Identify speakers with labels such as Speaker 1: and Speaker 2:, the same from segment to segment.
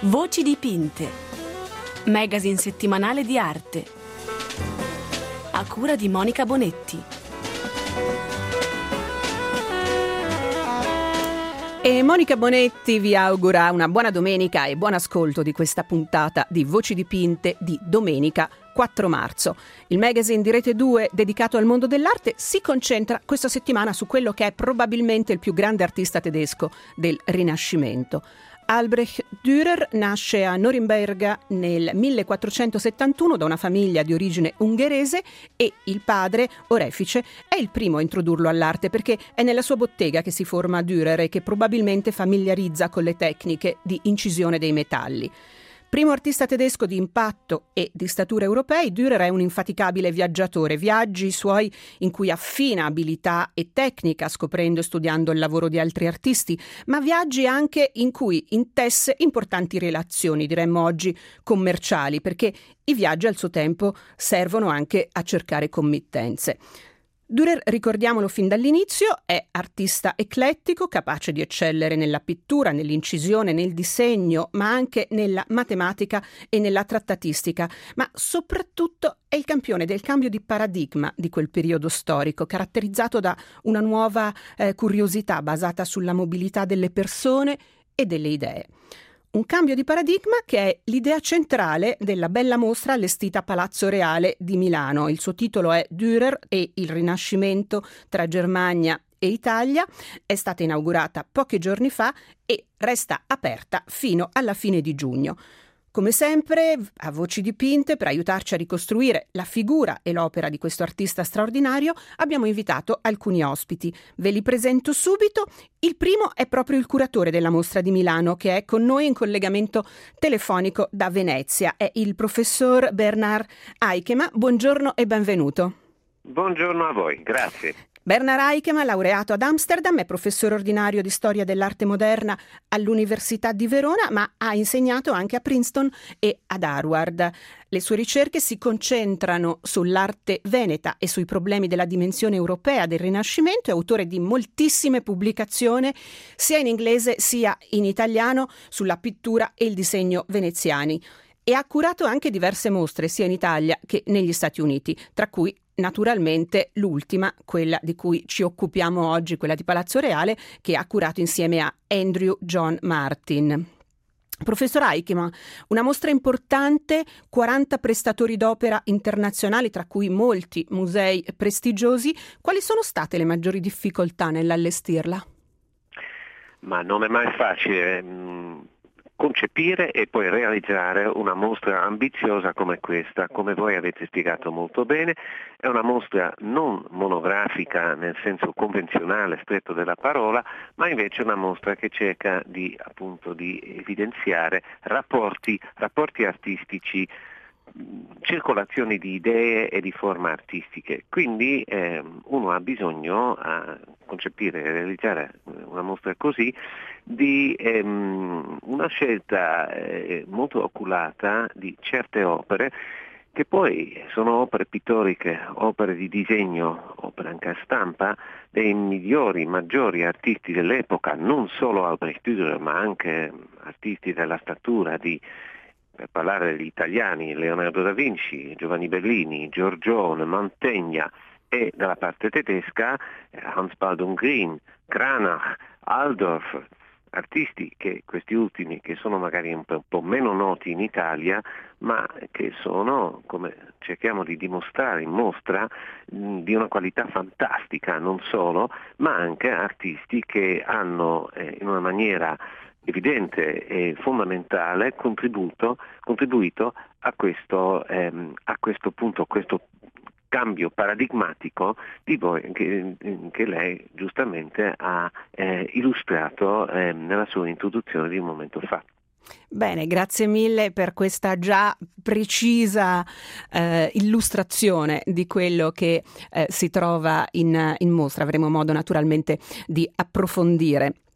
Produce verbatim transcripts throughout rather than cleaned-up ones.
Speaker 1: Voci dipinte, magazine settimanale di arte, a cura di Monica Bonetti.
Speaker 2: E Monica Bonetti vi augura una buona domenica e buon ascolto di questa puntata di Voci dipinte di domenica quattro marzo. Il magazine di Rete due dedicato al mondo dell'arte si concentra questa settimana su quello che è probabilmente il più grande artista tedesco del Rinascimento. Albrecht Dürer nasce a Norimberga nel millequattrocentosettantuno da una famiglia di origine ungherese e il padre, orefice, è il primo a introdurlo all'arte perché è nella sua bottega che si forma Dürer e che probabilmente familiarizza con le tecniche di incisione dei metalli. Primo artista tedesco di impatto e di statura europei, Dürer è un infaticabile viaggiatore, viaggi suoi in cui affina abilità e tecnica scoprendo e studiando il lavoro di altri artisti, ma viaggi anche in cui intesse importanti relazioni, diremmo oggi commerciali, perché i viaggi al suo tempo servono anche a cercare committenze. Dürer, ricordiamolo fin dall'inizio, è artista eclettico, capace di eccellere nella pittura, nell'incisione, nel disegno, ma anche nella matematica e nella trattatistica, ma soprattutto è il campione del cambio di paradigma di quel periodo storico, caratterizzato da una nuova eh, curiosità basata sulla mobilità delle persone e delle idee. Un cambio di paradigma che è l'idea centrale della bella mostra allestita a Palazzo Reale di Milano. Il suo titolo è Dürer e il Rinascimento tra Germania e Italia. È stata inaugurata pochi giorni fa e resta aperta fino alla fine di giugno. Come sempre, a Voci dipinte, per aiutarci a ricostruire la figura e l'opera di questo artista straordinario, abbiamo invitato alcuni ospiti. Ve li presento subito. Il primo è proprio il curatore della mostra di Milano, che è con noi in collegamento telefonico da Venezia. È il professor Bernhard Aikema. Buongiorno e benvenuto.
Speaker 3: Buongiorno a voi, grazie.
Speaker 2: Bernhard Aikema, laureato ad Amsterdam, è professore ordinario di storia dell'arte moderna all'Università di Verona, ma ha insegnato anche a Princeton e ad Harvard. Le sue ricerche si concentrano sull'arte veneta e sui problemi della dimensione europea del Rinascimento. È autore di moltissime pubblicazioni, sia in inglese sia in italiano, sulla pittura e il disegno veneziani. E ha curato anche diverse mostre, sia in Italia che negli Stati Uniti, tra cui naturalmente l'ultima, quella di cui ci occupiamo oggi, quella di Palazzo Reale, che ha curato insieme a Andrew John Martin. Professor Aikema, una mostra importante, quaranta prestatori d'opera internazionali, tra cui molti musei prestigiosi. Quali sono state le maggiori difficoltà nell'allestirla?
Speaker 3: Ma non è mai facile mh, concepire e poi realizzare una mostra ambiziosa come questa. Come voi avete spiegato molto bene, è una mostra non monografica nel senso convenzionale stretto della parola, ma invece una mostra che cerca di appunto di evidenziare rapporti, rapporti artistici, circolazioni di idee e di forme artistiche. Quindi eh, uno ha bisogno a concepire e realizzare una mostra così di ehm, una scelta eh, molto oculata di certe opere che poi sono opere pittoriche, opere di disegno, opere anche a stampa dei migliori, maggiori artisti dell'epoca, non solo Albrecht Dürer ma anche artisti della statura di, per parlare degli italiani, Leonardo da Vinci, Giovanni Bellini, Giorgione, Mantegna, e dalla parte tedesca Hans Baldung Grien, Cranach, Altdorf, artisti che questi ultimi che sono magari un po', un po' meno noti in Italia, ma che sono, come cerchiamo di dimostrare in mostra, mh, di una qualità fantastica, non solo, ma anche artisti che hanno eh, in una maniera evidente e fondamentale contributo, contribuito a questo, ehm, a questo punto, a questo cambio paradigmatico di voi, che, che lei giustamente ha eh, illustrato eh, nella sua introduzione di un momento fa.
Speaker 2: Bene, grazie mille per questa già precisa eh, illustrazione di quello che eh, si trova in, in mostra. Avremo modo naturalmente di approfondire.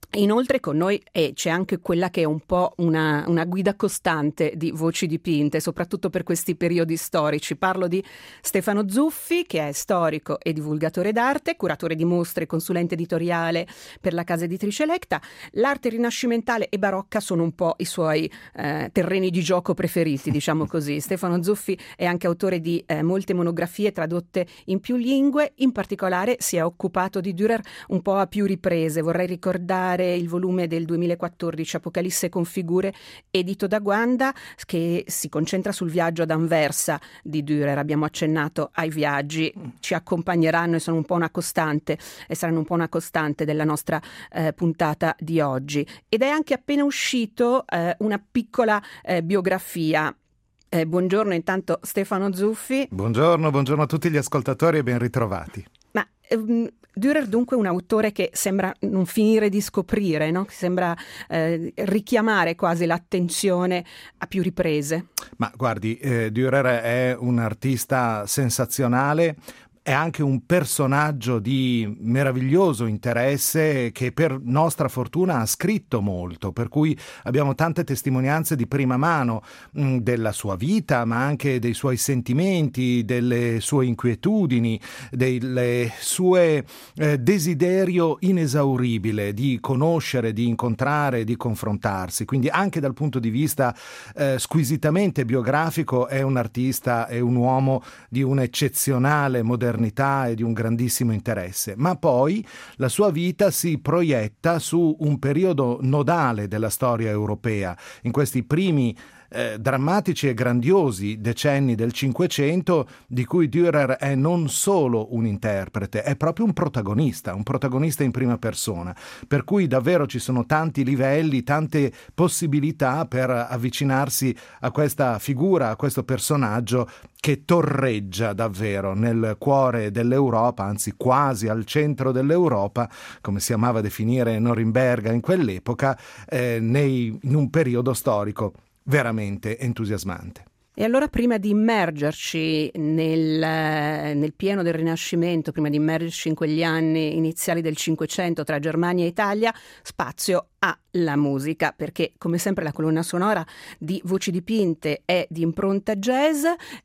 Speaker 2: Inoltre con noi eh, c'è anche quella che è un po' una, una guida costante di Voci dipinte, soprattutto per questi periodi storici. Parlo di Stefano Zuffi, che è storico e divulgatore d'arte, curatore di mostre e consulente editoriale per la casa editrice Lecta. L'arte rinascimentale e barocca sono un po' i suoi eh, terreni di gioco preferiti, diciamo così. Stefano Zuffi è anche autore di eh, molte monografie tradotte in più lingue, in particolare si è occupato di Dürer un po' a più riprese. Vorrei ricordare il volume del duemilaquattordici Apocalisse con figure, edito da Guanda, che si concentra sul viaggio ad Anversa di Dürer. Abbiamo accennato ai viaggi, ci accompagneranno e sono un po' una costante e saranno un po' una costante della nostra eh, puntata di oggi. Ed è anche appena uscito eh, una piccola eh, biografia. Eh, buongiorno intanto Stefano Zuffi.
Speaker 4: Buongiorno, buongiorno a tutti gli ascoltatori e ben ritrovati.
Speaker 2: Ma ehm, Dürer dunque un autore che sembra non finire di scoprire, no? Che sembra eh, richiamare quasi l'attenzione a più riprese.
Speaker 4: Ma guardi, eh, Dürer è un artista sensazionale, è anche un personaggio di meraviglioso interesse che per nostra fortuna ha scritto molto, per cui abbiamo tante testimonianze di prima mano mh, della sua vita, ma anche dei suoi sentimenti, delle sue inquietudini, delle sue eh, desiderio inesauribile di conoscere, di incontrare, di confrontarsi. Quindi anche dal punto di vista eh, squisitamente biografico è un artista, è un uomo di un'eccezionale modernità e di un grandissimo interesse, ma poi la sua vita si proietta su un periodo nodale della storia europea, in questi primi Eh, drammatici e grandiosi decenni del Cinquecento, di cui Dürer è non solo un interprete, è proprio un protagonista, un protagonista in prima persona, per cui davvero ci sono tanti livelli, tante possibilità per avvicinarsi a questa figura, a questo personaggio che torreggia davvero nel cuore dell'Europa, anzi quasi al centro dell'Europa, come si amava definire Norimberga in quell'epoca, eh, nei, in un periodo storico veramente entusiasmante.
Speaker 2: E allora prima di immergerci nel, nel pieno del Rinascimento, prima di immergerci in quegli anni iniziali del Cinquecento tra Germania e Italia, spazio alla musica, perché come sempre la colonna sonora di Voci dipinte è di impronta jazz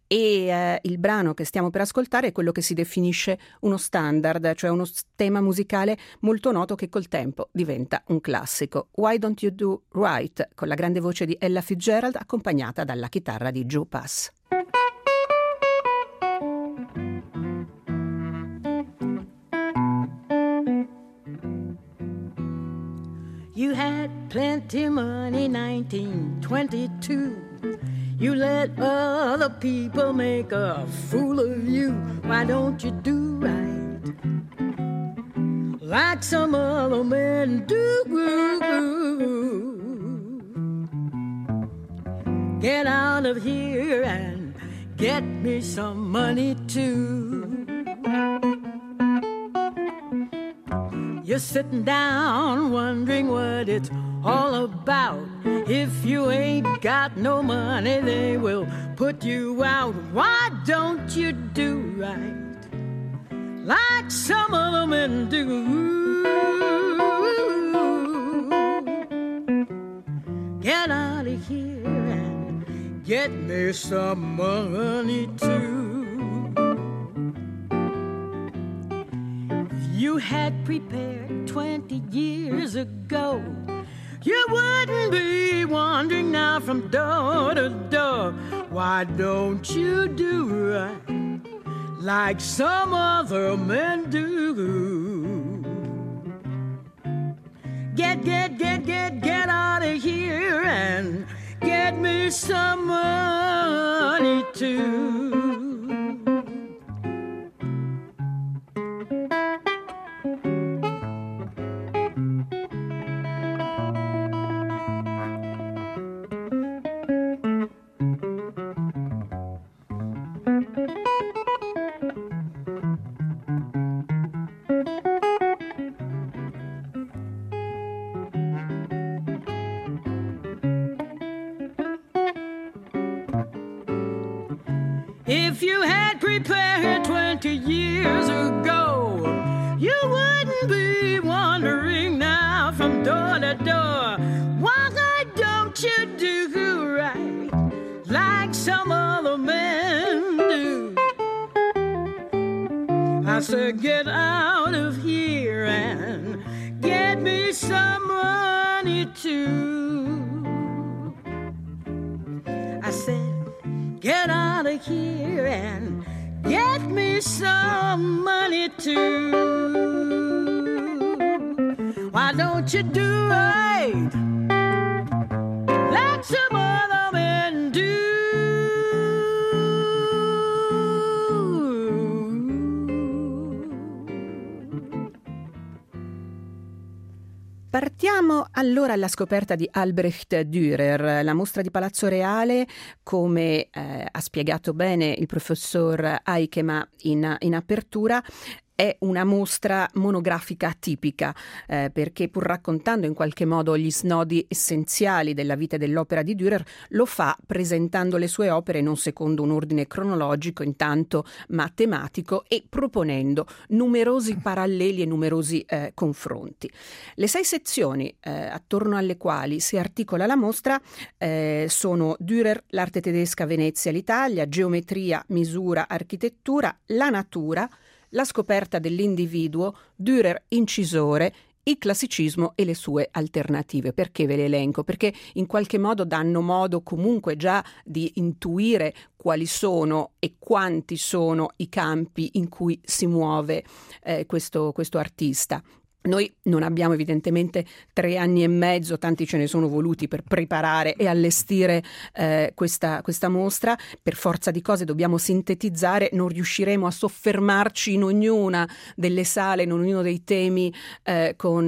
Speaker 2: e eh, il brano che stiamo per ascoltare è quello che si definisce uno standard, cioè uno tema musicale molto noto che col tempo diventa un classico. Why Don't You Do Right, con la grande voce di Ella Fitzgerald accompagnata dalla chitarra di Joe Pass.
Speaker 5: You had plenty money, nineteen twenty-two. You let other people make a fool of you. Why don't you do right like some other men do? Get out of here and get me some money too. You're sitting down wondering what it's all about. If you ain't got no money, they will put you out. Why don't you do right like some other men do? Get out of here and get me some money too. You had prepared twenty years ago, you wouldn't be wandering now from door to door. Why don't you do right like some other men do? Get, get, get, get, get out of here and get me some money too. If you had prepared twenty years ago, you wouldn't be wandering now from door on the door. Why don't you do right like some other men do? I said, get out of here and get me some money too. I said, get out of here and get me some money too. Why don't you do right like some other men do?
Speaker 2: Partiamo allora alla scoperta di Albrecht Dürer. La mostra di Palazzo Reale, come eh, ha spiegato bene il professor Aikema in, in apertura, è una mostra monografica atipica, eh, perché pur raccontando in qualche modo gli snodi essenziali della vita e dell'opera di Dürer, lo fa presentando le sue opere non secondo un ordine cronologico intanto, ma tematico, e proponendo numerosi paralleli e numerosi eh, confronti. Le sei sezioni eh, attorno alle quali si articola la mostra eh, sono Dürer, l'arte tedesca, Venezia, l'Italia, geometria, misura, architettura, la natura, la scoperta dell'individuo, Dürer incisore, il classicismo e le sue alternative. Perché ve le elenco? Perché in qualche modo danno modo comunque già di intuire quali sono e quanti sono i campi in cui si muove eh, questo, questo artista. Noi non abbiamo evidentemente tre anni e mezzo, tanti ce ne sono voluti per preparare e allestire eh, questa, questa mostra. Per forza di cose dobbiamo sintetizzare, non riusciremo a soffermarci in ognuna delle sale, in ognuno dei temi eh, con,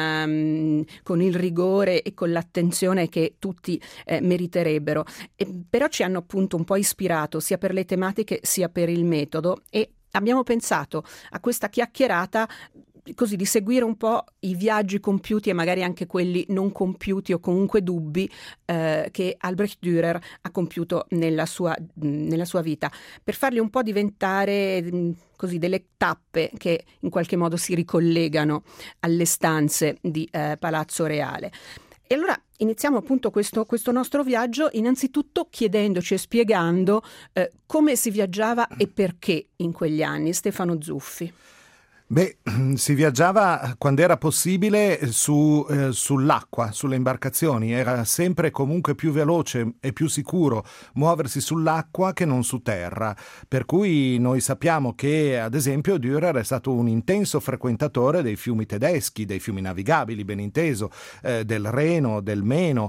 Speaker 2: um, con il rigore e con l'attenzione che tutti eh, meriterebbero. E, però ci hanno appunto un po' ispirato sia per le tematiche sia per il metodo, e abbiamo pensato a questa chiacchierata così di seguire un po' i viaggi compiuti e magari anche quelli non compiuti o comunque dubbi eh, che Albrecht Dürer ha compiuto nella sua, nella sua vita, per farli un po' diventare mh, così delle tappe che in qualche modo si ricollegano alle stanze di eh, Palazzo Reale. E allora iniziamo appunto questo, questo nostro viaggio innanzitutto chiedendoci e spiegando eh, come si viaggiava e perché in quegli anni. Stefano Zuffi.
Speaker 4: Beh, si viaggiava quando era possibile su, eh, sull'acqua, sulle imbarcazioni. Era sempre comunque più veloce e più sicuro muoversi sull'acqua che non su terra. Per cui noi sappiamo che, ad esempio, Dürer è stato un intenso frequentatore dei fiumi tedeschi, dei fiumi navigabili, ben inteso, eh, del Reno, del Meno.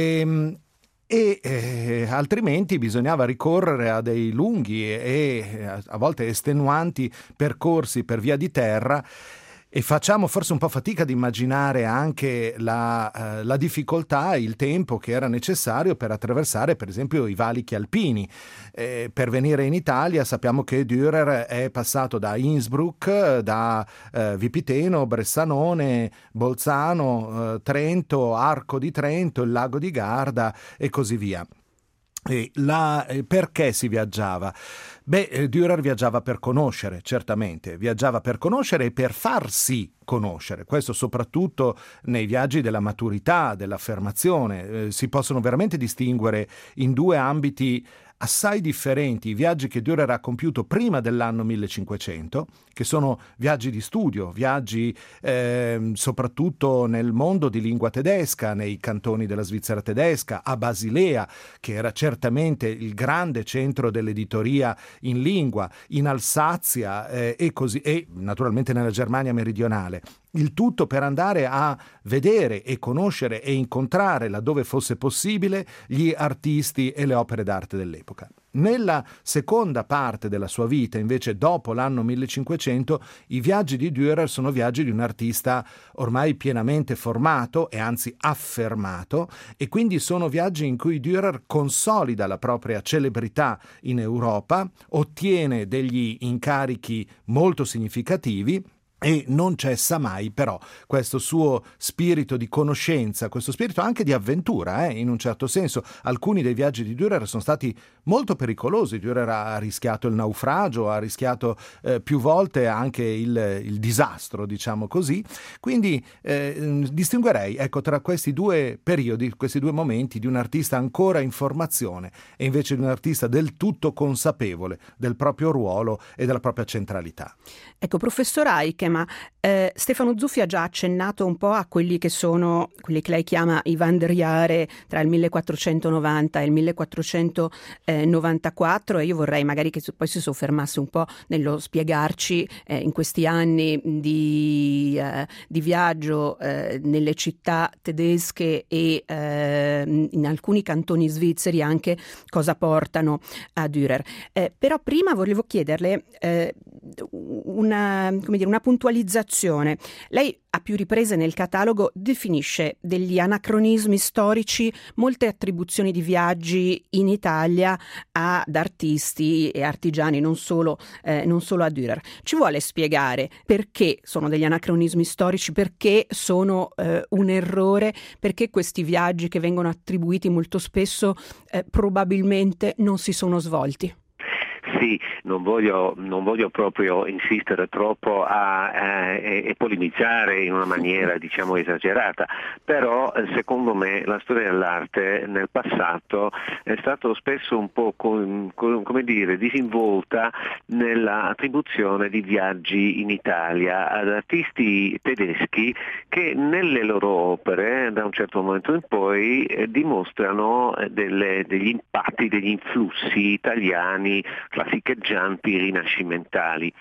Speaker 4: E, e eh, altrimenti bisognava ricorrere a dei lunghi e, e a volte estenuanti percorsi per via di terra, e facciamo forse un po' fatica ad immaginare anche la, eh, la difficoltà e il tempo che era necessario per attraversare per esempio i valichi alpini. Eh, per venire in Italia sappiamo che Dürer è passato da Innsbruck, da eh, Vipiteno, Bressanone, Bolzano, eh, Trento, Arco di Trento, il lago di Garda e così via. E la, eh, perché si viaggiava? Beh, eh, Dürer viaggiava per conoscere, certamente, viaggiava per conoscere e per farsi conoscere, questo soprattutto nei viaggi della maturità, dell'affermazione. Eh, si possono veramente distinguere in due ambiti assai differenti i viaggi che Dürer ha compiuto prima dell'anno millecinquecento, che sono viaggi di studio, viaggi eh, soprattutto nel mondo di lingua tedesca, nei cantoni della Svizzera tedesca, a Basilea, che era certamente il grande centro dell'editoria in lingua, in Alsazia eh, e così, e naturalmente nella Germania meridionale. Il tutto per andare a vedere e conoscere e incontrare, laddove fosse possibile, gli artisti e le opere d'arte dell'epoca. Nella seconda parte della sua vita, invece, dopo l'anno millecinquecento, i viaggi di Dürer sono viaggi di un artista ormai pienamente formato e anzi affermato, e quindi sono viaggi in cui Dürer consolida la propria celebrità in Europa, ottiene degli incarichi molto significativi E non cessa mai però questo suo spirito di conoscenza, questo spirito anche di avventura, eh, in un certo senso. Alcuni dei viaggi di Dürer sono stati molto pericolosi. Dürer ha rischiato il naufragio, ha rischiato eh, più volte anche il, il disastro, diciamo così. Quindi eh, distinguerei, ecco, tra questi due periodi, questi due momenti, di un artista ancora in formazione e invece di un artista del tutto consapevole del proprio ruolo e della propria centralità.
Speaker 2: Ecco, professor Eichem, ma eh, Stefano Zuffi ha già accennato un po' a quelli che sono, quelli che lei chiama i Wanderjahre tra il millequattrocentonovanta e il millequattrocentonovantaquattro, e io vorrei magari che poi si soffermasse un po' nello spiegarci eh, in questi anni di, eh, di viaggio eh, nelle città tedesche e eh, in alcuni cantoni svizzeri anche cosa portano a Dürer. Eh, però prima volevo chiederle eh, una, come dire, una puntualizzazione. Lei a più riprese nel catalogo definisce degli anacronismi storici, molte attribuzioni di viaggi in Italia ad artisti e artigiani, non solo, eh, non solo a Dürer. Ci vuole spiegare perché sono degli anacronismi storici, perché sono eh, un errore, perché questi viaggi che vengono attribuiti molto spesso eh, probabilmente non si sono svolti?
Speaker 3: Sì, non voglio, non voglio proprio insistere troppo a, a, e polemizzare in una maniera diciamo esagerata, però secondo me la storia dell'arte nel passato è stata spesso un po' com, com, come dire, disinvolta nell'attribuzione di viaggi in Italia ad artisti tedeschi che nelle loro opere da un certo momento in poi eh, dimostrano delle, degli impatti, degli influssi italiani classicheggianti, rinascimentali.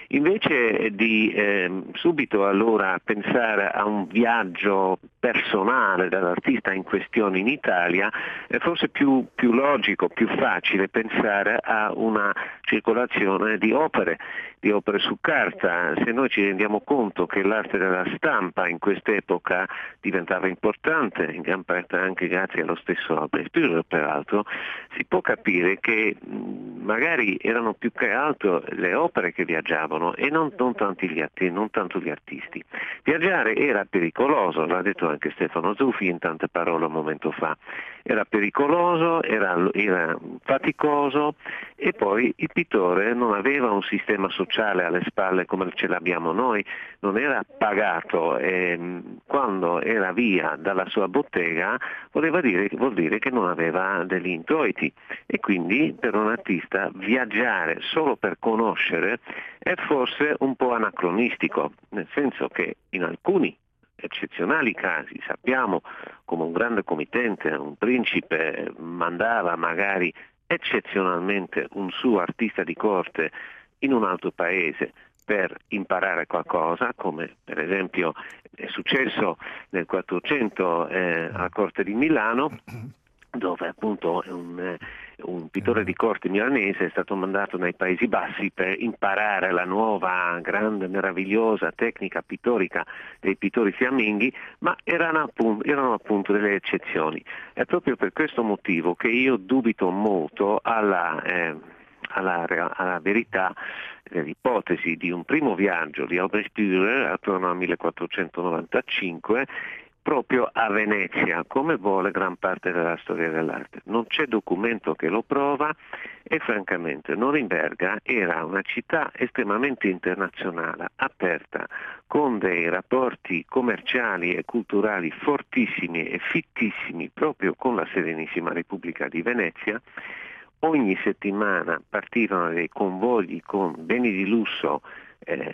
Speaker 3: Invece di eh, subito allora pensare a un viaggio personale dell'artista in questione in Italia, è forse più, più logico, più facile pensare a una circolazione di opere, di opere su carta. Se noi ci rendiamo conto che l'arte della stampa in quest'epoca diventava importante, in gran parte anche grazie allo stesso Albrecht Dürer peraltro, si può capire che mh, magari erano più che altro le opere che viaggiavano e non, non, tanti gli arti, non tanto gli artisti. Viaggiare era pericoloso, l'ha detto anche Stefano Zuffi in tante parole un momento fa, era pericoloso, era, era faticoso, e poi il pittore non aveva un sistema sociale alle spalle come ce l'abbiamo noi, non era pagato, e quando era via dalla sua bottega voleva dire, vuol dire che non aveva degli introiti, e quindi per un artista viaggiare solo per conoscere è forse un po' anacronistico, nel senso che in alcuni eccezionali casi sappiamo come un grande committente, un principe mandava magari eccezionalmente un suo artista di corte in un altro paese per imparare qualcosa, come per esempio è successo nel quattrocento eh, alla corte di Milano, dove appunto un, un pittore di corte milanese è stato mandato nei Paesi Bassi per imparare la nuova, grande, meravigliosa tecnica pittorica dei pittori fiamminghi, ma erano appunto, erano appunto delle eccezioni. È proprio per questo motivo che io dubito molto alla, eh, alla, alla verità dell'ipotesi di un primo viaggio di Albrecht Dürer attorno al millequattrocentonovantacinque proprio a Venezia, come vuole gran parte della storia dell'arte. Non c'è documento che lo prova, e francamente Norimberga era una città estremamente internazionale, aperta, con dei rapporti commerciali e culturali fortissimi e fittissimi proprio con la Serenissima Repubblica di Venezia. Ogni settimana partivano dei convogli con beni di lusso Eh,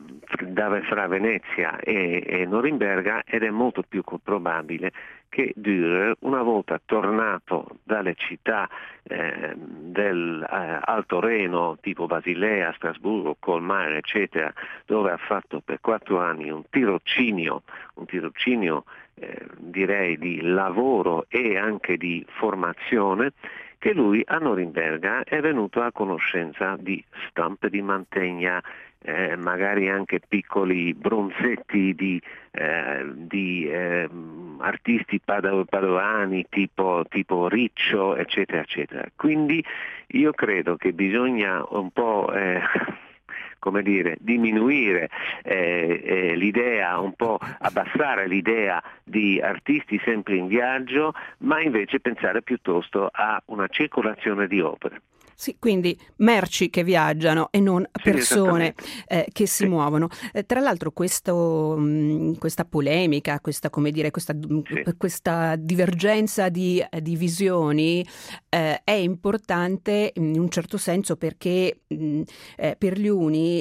Speaker 3: fra Venezia e, e Norimberga, ed è molto più probabile che Dürer, una volta tornato dalle città eh, del eh, Alto Reno, tipo Basilea, Strasburgo, Colmar, eccetera, dove ha fatto per quattro anni un tirocinio, un tirocinio eh, direi di lavoro e anche di formazione, che lui a Norimberga è venuto a conoscenza di stampe di Mantegna, eh, magari anche piccoli bronzetti di, eh, di eh, artisti pado- padovani tipo, tipo Riccio, eccetera, eccetera. Quindi io credo che bisogna un po' eh, come dire, diminuire eh, eh, l'idea, un po' abbassare l'idea di artisti sempre in viaggio, ma invece pensare piuttosto a una circolazione di opere.
Speaker 2: Sì, quindi merci che viaggiano e non persone
Speaker 3: sì,
Speaker 2: eh, che si
Speaker 3: sì.
Speaker 2: muovono. Eh, tra l'altro questo, mh, questa polemica, questa, come dire, questa,
Speaker 3: Sì.
Speaker 2: questa divergenza di, di visioni eh, è importante in un certo senso perché mh, eh, per gli uni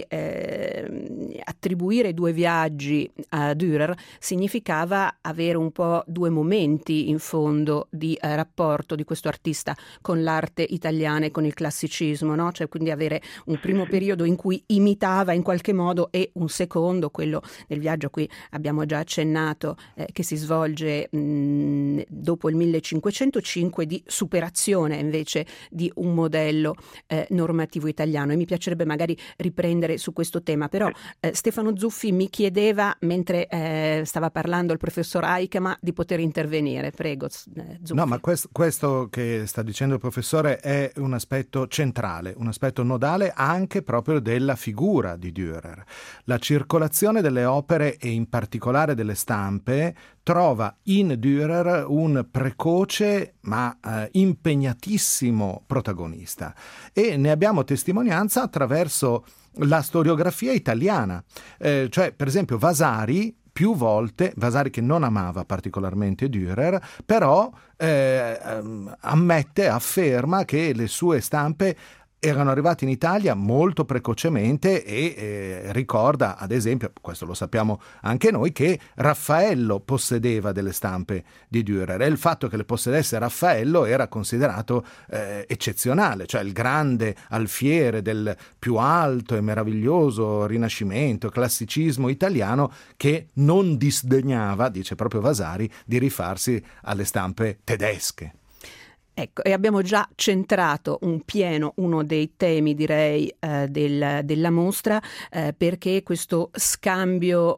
Speaker 2: eh, attribuire due viaggi a Dürer significava avere un po' due momenti in fondo di eh, rapporto di questo artista con l'arte italiana e con il classicismo, no? Cioè quindi avere un primo periodo in cui imitava in qualche modo e un secondo, quello del viaggio a cui abbiamo già accennato, eh, che si svolge mh, dopo il millecinquecentocinque, di superazione invece di un modello eh, normativo italiano. E mi piacerebbe magari riprendere su questo tema, però eh, Stefano Zuffi mi chiedeva, mentre eh, stava parlando il professor Aikema, di poter intervenire. Prego, eh, Zuffi.
Speaker 4: No, ma questo, questo che sta dicendo il professore è un aspetto centrale, un aspetto nodale anche proprio della figura di Dürer. La circolazione delle opere e in particolare delle stampe trova in Dürer un precoce ma eh, impegnatissimo protagonista, e ne abbiamo testimonianza attraverso la storiografia italiana. Eh, cioè, per esempio, Vasari più volte, Vasari che non amava particolarmente Dürer, però eh, ammette, afferma che le sue stampe erano arrivati in Italia molto precocemente e eh, ricorda, ad esempio, questo lo sappiamo anche noi, che Raffaello possedeva delle stampe di Dürer, e il fatto che le possedesse Raffaello era considerato eh, eccezionale, cioè il grande alfiere del più alto e meraviglioso rinascimento, classicismo italiano, che non disdegnava, dice proprio Vasari, di rifarsi alle stampe tedesche.
Speaker 2: Ecco, e abbiamo già centrato un pieno uno dei temi, direi, eh, del, della mostra, eh, perché questo scambio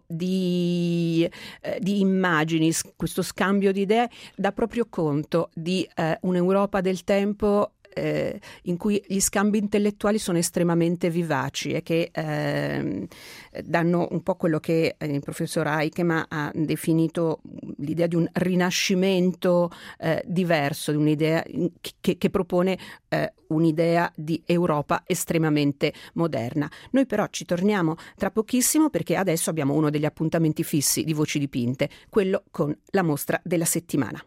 Speaker 2: di, eh, di immagini, questo scambio di idee dà proprio conto di eh, un'Europa del tempo Eh, in cui gli scambi intellettuali sono estremamente vivaci e che eh, danno un po' quello che il professor Aikema ha definito l'idea di un rinascimento eh, diverso, di un'idea che, che propone eh, un'idea di Europa estremamente moderna. Noi però ci torniamo tra pochissimo, perché adesso abbiamo uno degli appuntamenti fissi di Voci Dipinte, quello con la mostra della settimana.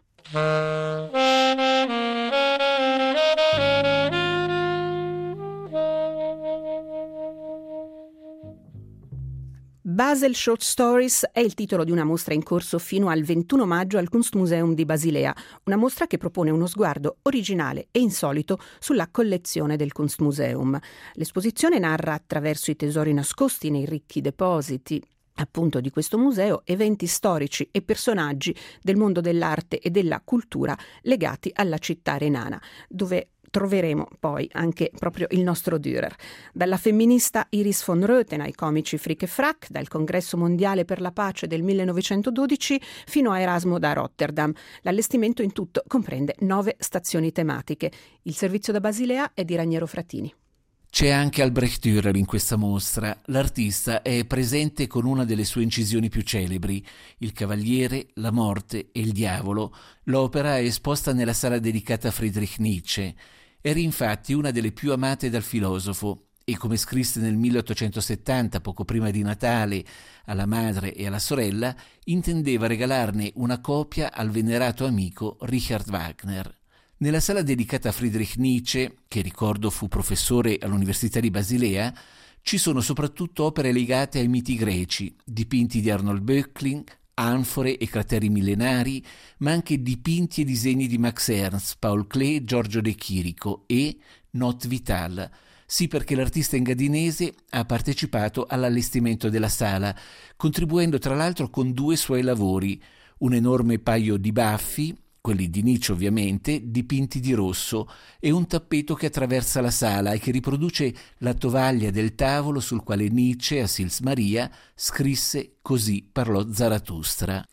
Speaker 2: Basel Short Stories è il titolo di una mostra in corso fino al ventuno maggio al Kunstmuseum di Basilea, una mostra che propone uno sguardo originale e insolito sulla collezione del Kunstmuseum. L'esposizione narra, attraverso i tesori nascosti nei ricchi depositi appunto di questo museo, eventi storici e personaggi del mondo dell'arte e della cultura legati alla città renana, dove troveremo poi anche proprio il nostro Dürer. Dalla femminista Iris von Röthen ai comici Frick e Frack, dal Congresso Mondiale per la Pace del millenovecentododici fino a Erasmo da Rotterdam. L'allestimento in tutto comprende nove stazioni tematiche. Il servizio da Basilea è di Raniero Fratini.
Speaker 6: C'è anche Albrecht Dürer in questa mostra. L'artista è presente con una delle sue incisioni più celebri, Il Cavaliere, la Morte e il Diavolo. L'opera è esposta nella sala dedicata a Friedrich Nietzsche. Era infatti una delle più amate dal filosofo e, come scrisse nel milleottocentosettanta, poco prima di Natale, alla madre e alla sorella, intendeva regalarne una copia al venerato amico Richard Wagner. Nella sala dedicata a Friedrich Nietzsche, che ricordo fu professore all'Università di Basilea, ci sono soprattutto opere legate ai miti greci, dipinti di Arnold Böcklin, anfore e crateri millenari, ma anche dipinti e disegni di Max Ernst, Paul Klee, Giorgio De Chirico e Not Vital. Sì, perché l'artista engadinese ha partecipato all'allestimento della sala, contribuendo tra l'altro con due suoi lavori, un enorme paio di baffi, quelli di Nietzsche ovviamente, dipinti di rosso, e un tappeto che attraversa la sala e che riproduce la tovaglia del tavolo sul quale Nietzsche, a Sils Maria, scrisse Così parlò Zarathustra.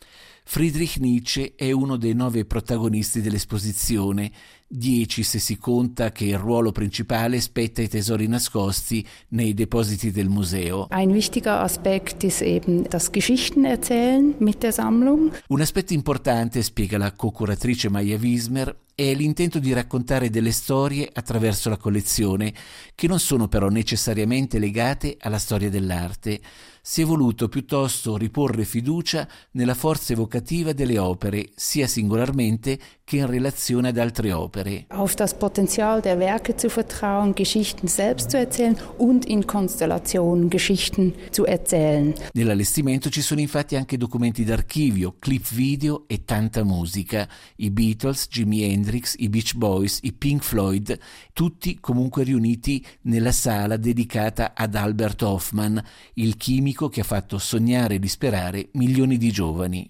Speaker 6: Friedrich Nietzsche è uno dei nove protagonisti dell'esposizione, dieci se si conta che il ruolo principale spetta ai tesori nascosti nei depositi del museo.
Speaker 7: Ein wichtiger Aspekt ist eben das Geschichtenerzählen mit der Sammlung.
Speaker 6: Un aspetto importante, spiega la co-curatrice Maya Wismer, è l'intento di raccontare delle storie attraverso la collezione, che non sono però necessariamente legate alla storia dell'arte. Si è voluto piuttosto riporre fiducia nella forza evocativa delle opere, sia singolarmente che in relazione ad altre opere.
Speaker 7: Auf das Potenzial der Werke zu vertrauen, Geschichten selbst zu erzählen und in Konstellationen Geschichten zu erzählen.
Speaker 6: Nell'allestimento ci sono infatti anche documenti d'archivio, clip video e tanta musica. I Beatles, Jimi Hendrix, i Beach Boys, i Pink Floyd, tutti comunque riuniti nella sala dedicata ad Albert Hofmann, il chimico che ha fatto sognare e disperare milioni di giovani.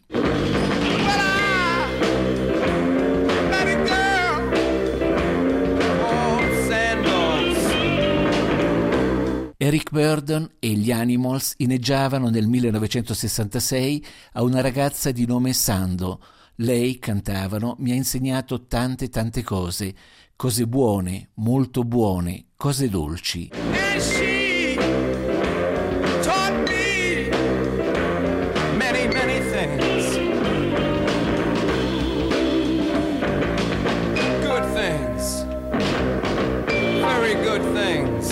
Speaker 6: Eric Burdon e gli Animals inneggiavano nel millenovecentosessantasei a una ragazza di nome Sando. Lei, cantavano, mi ha insegnato tante tante cose, cose buone, molto buone, cose dolci.
Speaker 8: And she taught me many, many things. Good things. Very good things.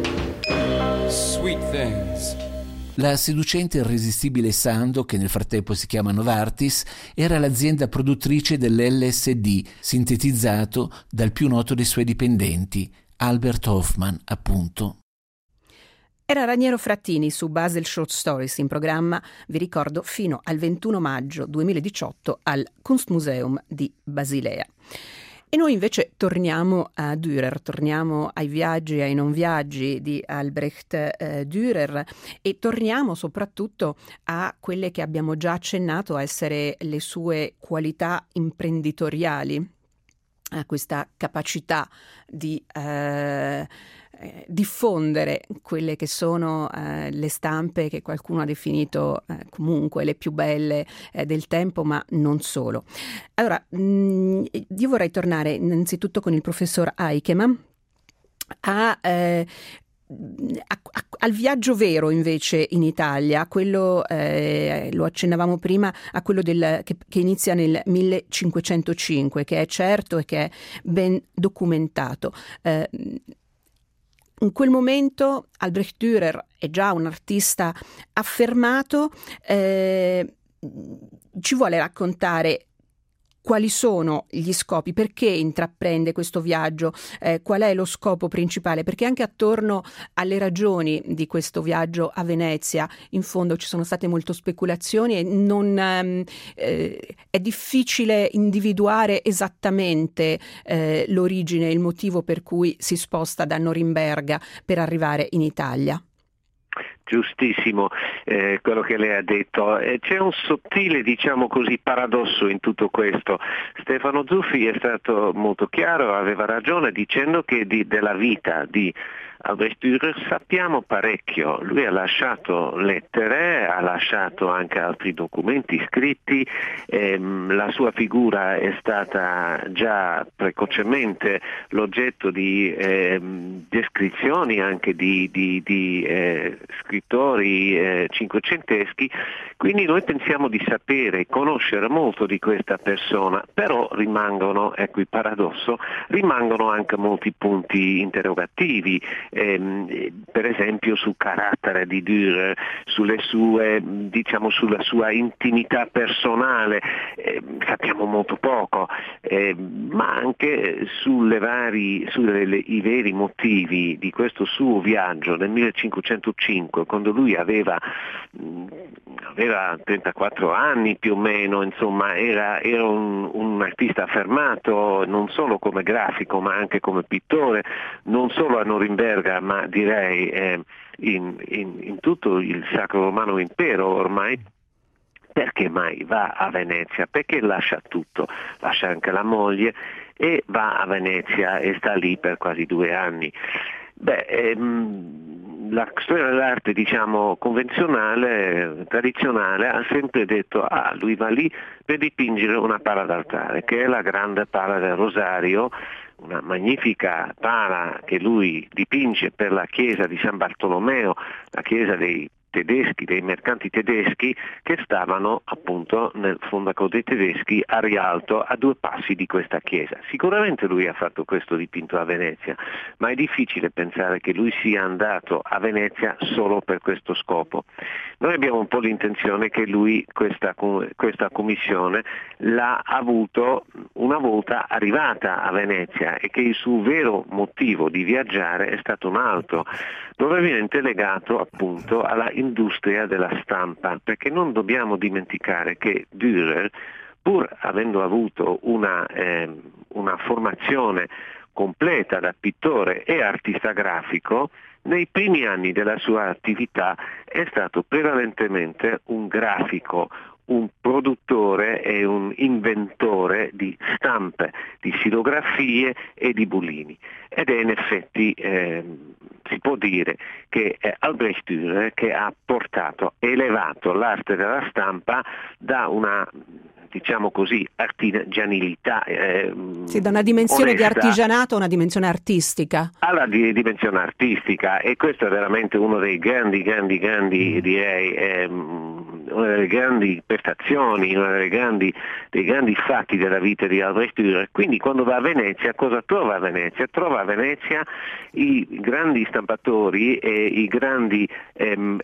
Speaker 8: Sweet things.
Speaker 6: La seducente e irresistibile Sando, che nel frattempo si chiama Novartis, era l'azienda produttrice dell'L S D, sintetizzato dal più noto dei suoi dipendenti, Albert Hofmann, appunto.
Speaker 2: Era Raniero Frattini su Basel Short Stories, in programma, vi ricordo, fino al ventuno maggio duemiladiciotto al Kunstmuseum di Basilea. E noi invece torniamo a Dürer, torniamo ai viaggi e ai non viaggi di Albrecht eh, Dürer e torniamo soprattutto a quelle che abbiamo già accennato a essere le sue qualità imprenditoriali, a questa capacità di eh, diffondere quelle che sono eh, le stampe che qualcuno ha definito eh, comunque le più belle eh, del tempo, ma non solo. Allora, mh, io vorrei tornare innanzitutto con il professor Eikemann a, eh, a, a, al viaggio vero invece in Italia, quello eh, lo accennavamo prima, a quello del, che, che inizia nel millecinquecentocinque, che è certo e che è ben documentato. Eh, In quel momento Albrecht Dürer è già un artista affermato, eh, ci vuole raccontare quali sono gli scopi, perché intraprende questo viaggio, eh, qual è lo scopo principale, perché anche attorno alle ragioni di questo viaggio a Venezia in fondo ci sono state molte speculazioni e non, ehm, eh, è difficile individuare esattamente eh, l'origine, il motivo per cui si sposta da Norimberga per arrivare in Italia.
Speaker 3: Giustissimo eh, quello che lei ha detto. Eh, c'è un sottile, diciamo così, paradosso in tutto questo. Stefano Zuffi è stato molto chiaro, aveva ragione dicendo che di, della vita di Albrecht Dürer sappiamo parecchio. Lui ha lasciato lettere, ha lasciato anche altri documenti scritti, ehm, la sua figura è stata già precocemente l'oggetto di ehm, descrizioni anche di, di, di eh, scrittori eh, cinquecenteschi, quindi noi pensiamo di sapere, conoscere molto di questa persona, però rimangono, ecco il paradosso, rimangono anche molti punti interrogativi. Eh, per esempio sul carattere di Dürer, sulle sue, diciamo, sulla sua intimità personale, eh, sappiamo molto poco, eh, ma anche sulle vari, sui veri motivi di questo suo viaggio nel millecinquecentocinque, quando lui aveva, mh, aveva trentaquattro anni più o meno, insomma era, era un, un artista affermato non solo come grafico ma anche come pittore, non solo a Norimberga ma direi eh, in, in, in tutto il Sacro Romano Impero ormai. Perché mai va a Venezia? Perché lascia tutto, lascia anche la moglie e va a Venezia e sta lì per quasi due anni. Beh, ehm, la storia dell'arte, diciamo, convenzionale, tradizionale, ha sempre detto ah, lui va lì per dipingere una pala d'altare, che è la grande pala del Rosario, una magnifica pala che lui dipinge per la chiesa di San Bartolomeo, la chiesa dei tedeschi, dei mercanti tedeschi che stavano appunto nel fondaco dei tedeschi a Rialto, a due passi di questa chiesa. Sicuramente lui ha fatto questo dipinto a Venezia, ma è difficile pensare che lui sia andato a Venezia solo per questo scopo. Noi abbiamo un po' l'intenzione che lui questa, questa commissione l'ha avuto una volta arrivata a Venezia e che il suo vero motivo di viaggiare è stato un altro, probabilmente legato appunto alla industria della stampa, perché non dobbiamo dimenticare che Dürer, pur avendo avuto una, eh, una formazione completa da pittore e artista grafico, nei primi anni della sua attività è stato prevalentemente un grafico, un produttore e un inventore di stampe, di xilografie e di bullini. Ed è in effetti, eh, si può dire, che è Albrecht Dürer che ha portato, elevato l'arte della stampa da una, diciamo così, artigianilità. Eh,
Speaker 2: sì, da una dimensione
Speaker 3: onesta,
Speaker 2: di artigianato a una dimensione artistica.
Speaker 3: Alla di, dimensione artistica, e questo è veramente uno dei grandi, grandi, grandi, direi, ehm, una delle grandi prestazioni, uno dei grandi, dei grandi fatti della vita di Albrecht Dürer. Quindi quando va a Venezia, cosa trova a Venezia? Trova a Venezia i grandi stampatori e i grandi ehm,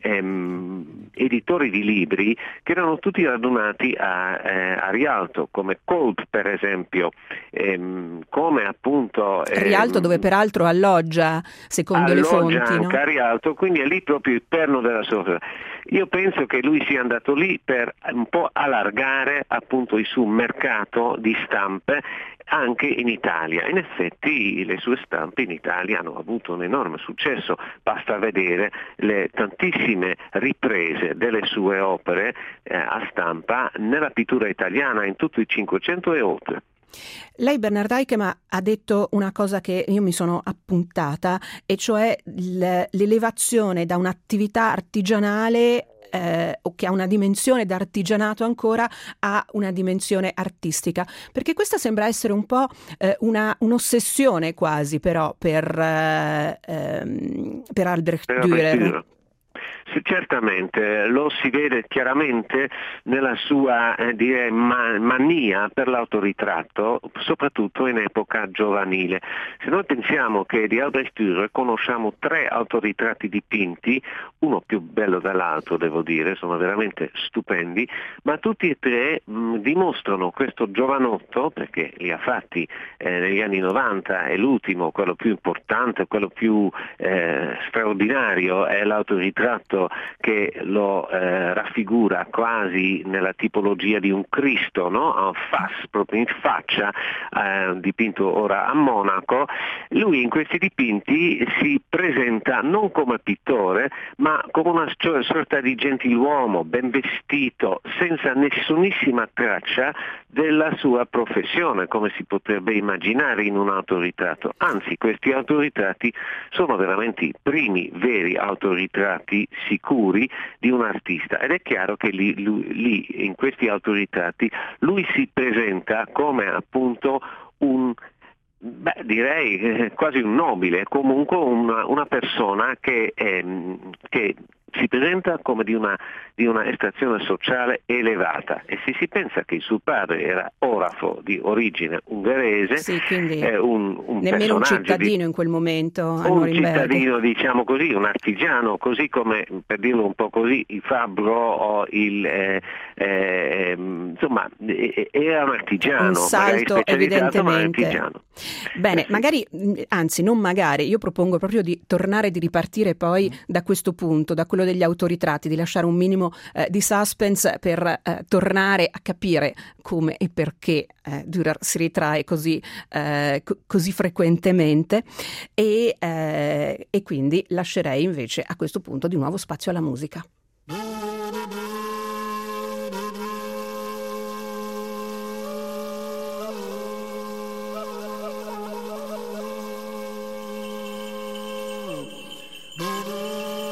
Speaker 3: ehm, editori di libri che erano tutti radunati a, eh, a Rialto, come Kolb per esempio, ehm, come appunto... Ehm,
Speaker 2: Rialto dove peraltro alloggia, secondo le fonti.
Speaker 3: Alloggia anche
Speaker 2: no?
Speaker 3: a Rialto, quindi è lì proprio il perno della sua... Io penso che lui sia andato lì per un po' allargare appunto il suo mercato di stampe anche in Italia. In effetti le sue stampe in Italia hanno avuto un enorme successo, basta vedere le tantissime riprese delle sue opere eh, a stampa nella pittura italiana in tutto il Cinquecento e oltre.
Speaker 2: Lei, Bernard Eikema, ha detto una cosa che io mi sono appuntata, e cioè l'elevazione da un'attività artigianale eh, o che ha una dimensione d'artigianato ancora a una dimensione artistica, perché questa sembra essere un po' eh, una, un'ossessione quasi però per, eh, ehm, per Albrecht
Speaker 3: per
Speaker 2: Dürer.
Speaker 3: Sì, certamente, lo si vede chiaramente nella sua eh, direi, ma- mania per l'autoritratto, soprattutto in epoca giovanile. Se noi pensiamo che di Albrecht Dürer conosciamo tre autoritratti dipinti, uno più bello dell'altro devo dire, sono veramente stupendi, ma tutti e tre mh, dimostrano questo giovanotto, perché li ha fatti eh, negli anni novanta, e l'ultimo, quello più importante, quello più eh, straordinario, è l'autoritratto che lo eh, raffigura quasi nella tipologia di un Cristo, no? Face, proprio in faccia, eh, dipinto ora a Monaco. Lui in questi dipinti si presenta non come pittore, ma come una sorta di gentiluomo, ben vestito, senza nessunissima traccia della sua professione, come si potrebbe immaginare in un autoritratto. Anzi, questi autoritratti sono veramente i primi veri autoritratti sicuri di un artista, ed è chiaro che lì, lui, lì in questi autoritratti lui si presenta come appunto un, beh, direi eh, quasi un nobile, comunque una, una persona che, ehm, che si presenta come di una, di una estrazione sociale elevata, e se si pensa che il suo padre era orafo di origine ungherese,
Speaker 2: sì, quindi
Speaker 3: è un, un
Speaker 2: nemmeno un cittadino
Speaker 3: di,
Speaker 2: in quel momento a
Speaker 3: un
Speaker 2: Norimberga.
Speaker 3: cittadino, diciamo così, un artigiano, così come, per dirlo un po' così, il fabbro o il eh, eh, insomma eh, era un artigiano,
Speaker 2: un salto evidentemente.
Speaker 3: Ma artigiano.
Speaker 2: Bene,
Speaker 3: eh sì.
Speaker 2: magari, anzi non magari, io propongo proprio di tornare, di ripartire poi da questo punto, da quello degli autoritratti, di lasciare un minimo eh, di suspense per eh, tornare a capire come e perché eh, Dürer si ritrae così, eh, co- così frequentemente, e, eh, e quindi lascerei invece a questo punto di nuovo spazio alla musica.
Speaker 9: Bye.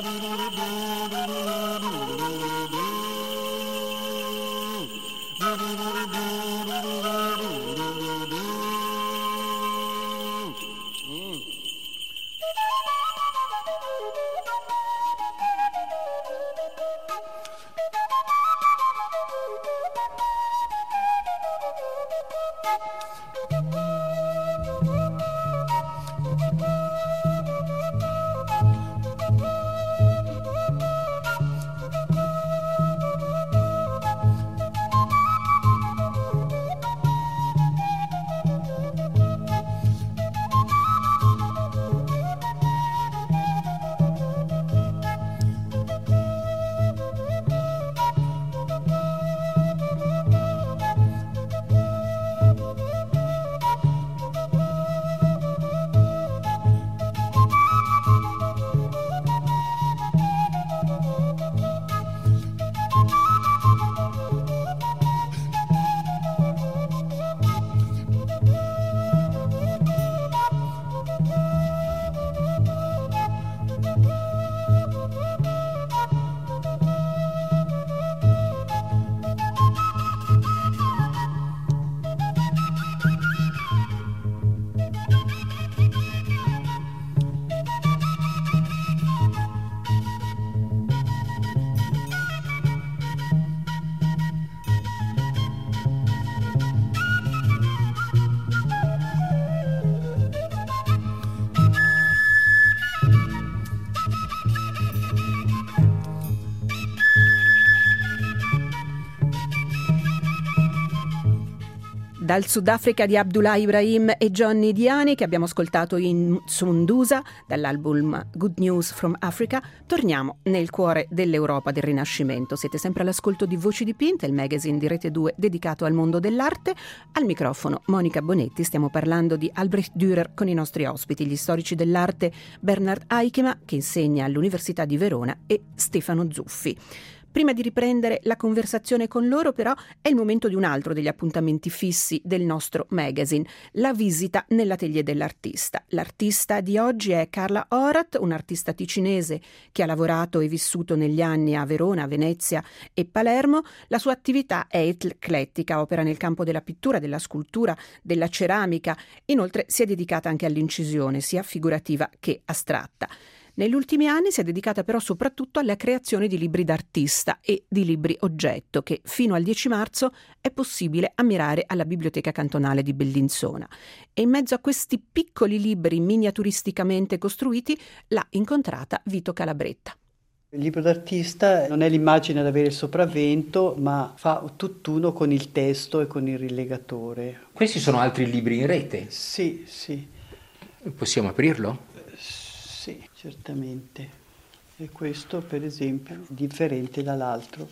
Speaker 2: Dal Sudafrica di Abdullah Ibrahim e Johnny Diani, che abbiamo ascoltato in Sundusa, dall'album Good News from Africa, torniamo nel cuore dell'Europa del Rinascimento. Siete sempre all'ascolto di Voci dipinte, il magazine di Rete due dedicato al mondo dell'arte. Al microfono Monica Bonetti, stiamo parlando di Albrecht Dürer con i nostri ospiti, gli storici dell'arte Bernhard Aikema, che insegna all'Università di Verona, e Stefano Zuffi. Prima di riprendere la conversazione con loro, però, è il momento di un altro degli appuntamenti fissi del nostro magazine, la visita nell'atelier dell'artista. L'artista di oggi è Carla Horath, un'artista ticinese che ha lavorato e vissuto negli anni a Verona, Venezia e Palermo. La sua attività è eclettica, opera nel campo della pittura, della scultura, della ceramica. Inoltre si è dedicata anche all'incisione, sia figurativa che astratta. Negli ultimi anni si è dedicata però soprattutto alla creazione di libri d'artista e di libri oggetto, che fino al dieci marzo è possibile ammirare alla Biblioteca Cantonale di Bellinzona. E in mezzo a questi piccoli libri miniaturisticamente costruiti l'ha incontrata Vito Calabretta.
Speaker 9: Il libro d'artista non è l'immagine ad avere il sopravvento, ma fa tutt'uno con il testo e con il rilegatore.
Speaker 10: Questi sono altri libri in rete?
Speaker 9: Sì, sì.
Speaker 10: Possiamo aprirlo?
Speaker 9: Sì, certamente. E questo, per esempio, è differente dall'altro.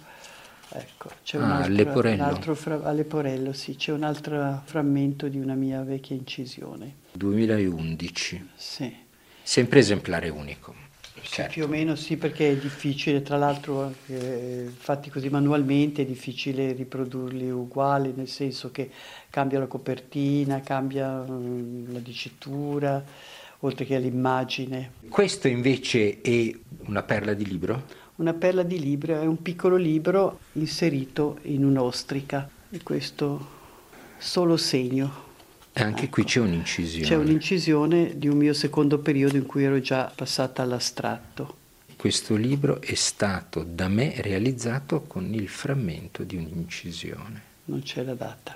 Speaker 9: Ecco, c'è un
Speaker 10: ah,
Speaker 9: altro,
Speaker 10: Leporello.
Speaker 9: Un altro fra, a Leporello, sì, c'è un altro frammento di una mia vecchia incisione.
Speaker 10: duemilaundici.
Speaker 9: Sì.
Speaker 10: Sempre esemplare unico.
Speaker 9: Sì,
Speaker 10: certo.
Speaker 9: Più o meno sì, perché è difficile, tra l'altro eh, fatti così manualmente è difficile riprodurli uguali, nel senso che cambia la copertina, cambia um, la dicitura, oltre che l'immagine.
Speaker 10: Questo invece è una perla di libro?
Speaker 9: Una perla di libro, è un piccolo libro inserito in un'ostrica, e questo solo segno.
Speaker 10: E anche
Speaker 9: ecco.
Speaker 10: Qui c'è un'incisione.
Speaker 9: C'è un'incisione di un mio secondo periodo in cui ero già passata all'astratto.
Speaker 10: Questo libro è stato da me realizzato con il frammento di un'incisione.
Speaker 9: Non c'è la data.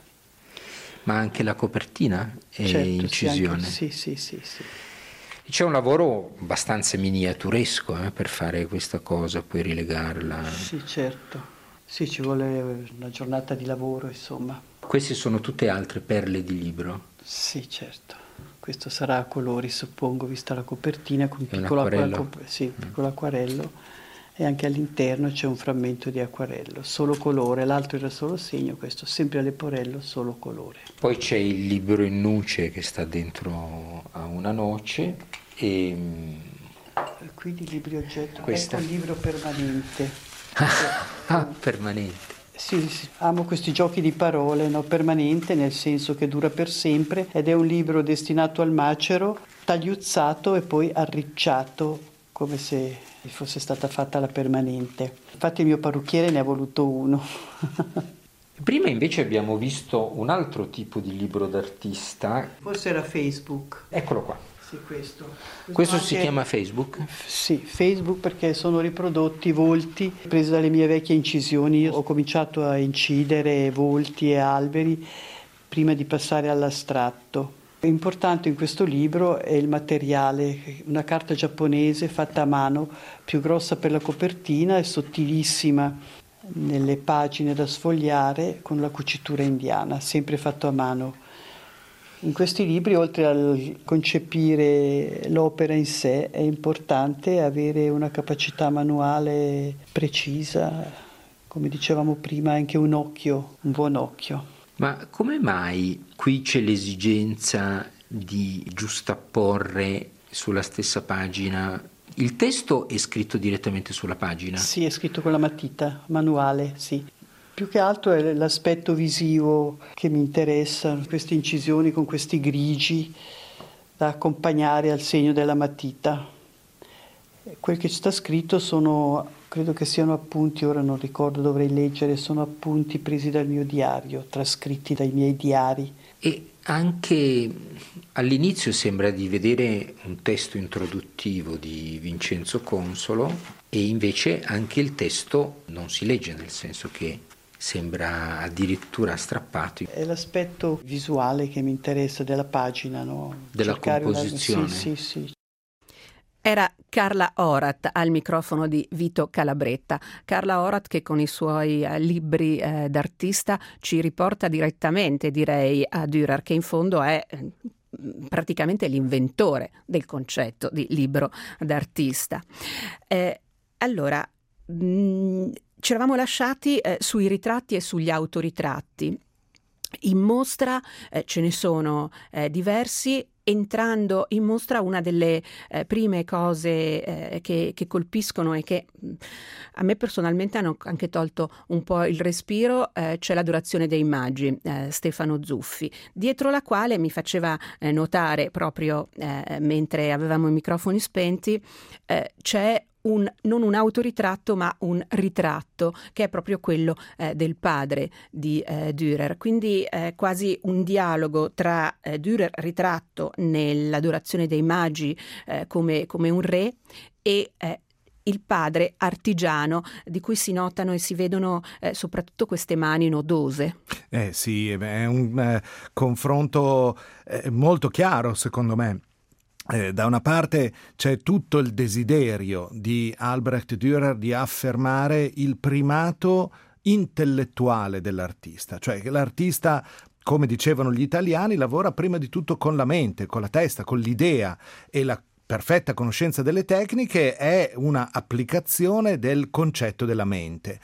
Speaker 10: Ma anche la copertina è
Speaker 9: certo,
Speaker 10: incisione?
Speaker 9: Sì, anche, sì, sì, sì, sì.
Speaker 10: C'è un lavoro abbastanza miniaturesco eh, per fare questa cosa, poi rilegarla.
Speaker 9: Sì, certo. Sì, ci vuole una giornata di lavoro, insomma.
Speaker 10: Queste sono tutte altre perle di libro?
Speaker 9: Sì, certo. Questo sarà a colori, suppongo, vista la copertina, con un
Speaker 10: È
Speaker 9: piccolo,
Speaker 10: un acquarello?
Speaker 9: acqua, sì, un piccolo acquarello. E anche all'interno c'è un frammento di acquarello, solo colore. L'altro era solo segno, questo sempre a Leporello, solo colore.
Speaker 10: Poi c'è il libro in nuce che sta dentro a una noce e...
Speaker 9: Quindi libri oggetto,
Speaker 10: Questa.
Speaker 9: Ecco un libro permanente.
Speaker 10: ah, permanente.
Speaker 9: Sì, sì, amo questi giochi di parole, no? Permanente nel senso che dura per sempre, ed è un libro destinato al macero, tagliuzzato e poi arricciato come se fosse stata fatta la permanente. Infatti il mio parrucchiere ne ha voluto uno.
Speaker 10: Prima invece abbiamo visto un altro tipo di libro d'artista.
Speaker 9: Forse era Facebook.
Speaker 10: Eccolo qua.
Speaker 9: Sì, questo. Questo,
Speaker 10: questo
Speaker 9: anche...
Speaker 10: si chiama Facebook?
Speaker 9: Sì, Facebook, perché sono riprodotti volti presi dalle mie vecchie incisioni. Io ho cominciato a incidere volti e alberi prima di passare all'astratto. Importante in questo libro è il materiale, una carta giapponese fatta a mano, più grossa per la copertina e sottilissima nelle pagine da sfogliare, con la cucitura indiana, sempre fatto a mano. In questi libri, oltre a concepire l'opera in sé, è importante avere una capacità manuale precisa, come dicevamo prima, anche un occhio, un buon occhio.
Speaker 10: Ma come mai qui c'è l'esigenza di giustapporre sulla stessa pagina? Il testo è scritto direttamente sulla pagina?
Speaker 9: Sì, è scritto con la matita, manuale, sì. Più che altro è l'aspetto visivo che mi interessa, queste incisioni con questi grigi da accompagnare al segno della matita. Quel che sta scritto sono, credo che siano appunti, ora non ricordo, dovrei leggere, sono appunti presi dal mio diario, trascritti dai miei diari.
Speaker 10: E anche all'inizio sembra di vedere un testo introduttivo di Vincenzo Consolo e invece anche il testo non si legge, nel senso che sembra addirittura strappato.
Speaker 9: È l'aspetto visuale che mi interessa della pagina, no?
Speaker 10: Della
Speaker 9: Cercare
Speaker 10: composizione.
Speaker 9: Una... Sì, sì, sì.
Speaker 2: Era Carla Orat al microfono di Vito Calabretta. Carla Orat che con i suoi eh, libri eh, d'artista ci riporta direttamente, direi, a Dürer, che in fondo è eh, praticamente l'inventore del concetto di libro d'artista. Eh, allora, mh, ci eravamo lasciati eh, sui ritratti e sugli autoritratti. In mostra eh, ce ne sono eh, diversi. Entrando in mostra, una delle eh, prime cose eh, che, che colpiscono e che mh, a me personalmente hanno anche tolto un po' il respiro, eh, c'è l'Adorazione dei Magi, eh, Stefano Zuffi, dietro la quale mi faceva eh, notare proprio eh, mentre avevamo i microfoni spenti, eh, c'è Un, non un autoritratto ma un ritratto che è proprio quello eh, del padre di eh, Dürer, quindi eh, quasi un dialogo tra eh, Dürer ritratto nell'Adorazione dei Magi eh, come, come un re e eh, il padre artigiano di cui si notano e si vedono eh, soprattutto queste mani nodose.
Speaker 4: Eh sì, è un eh, confronto eh, molto chiaro secondo me. Eh, da una parte c'è tutto il desiderio di Albrecht Dürer di affermare il primato intellettuale dell'artista, cioè che l'artista, come dicevano gli italiani, lavora prima di tutto con la mente, con la testa, con l'idea, e la perfetta conoscenza delle tecniche è una applicazione del concetto della mente.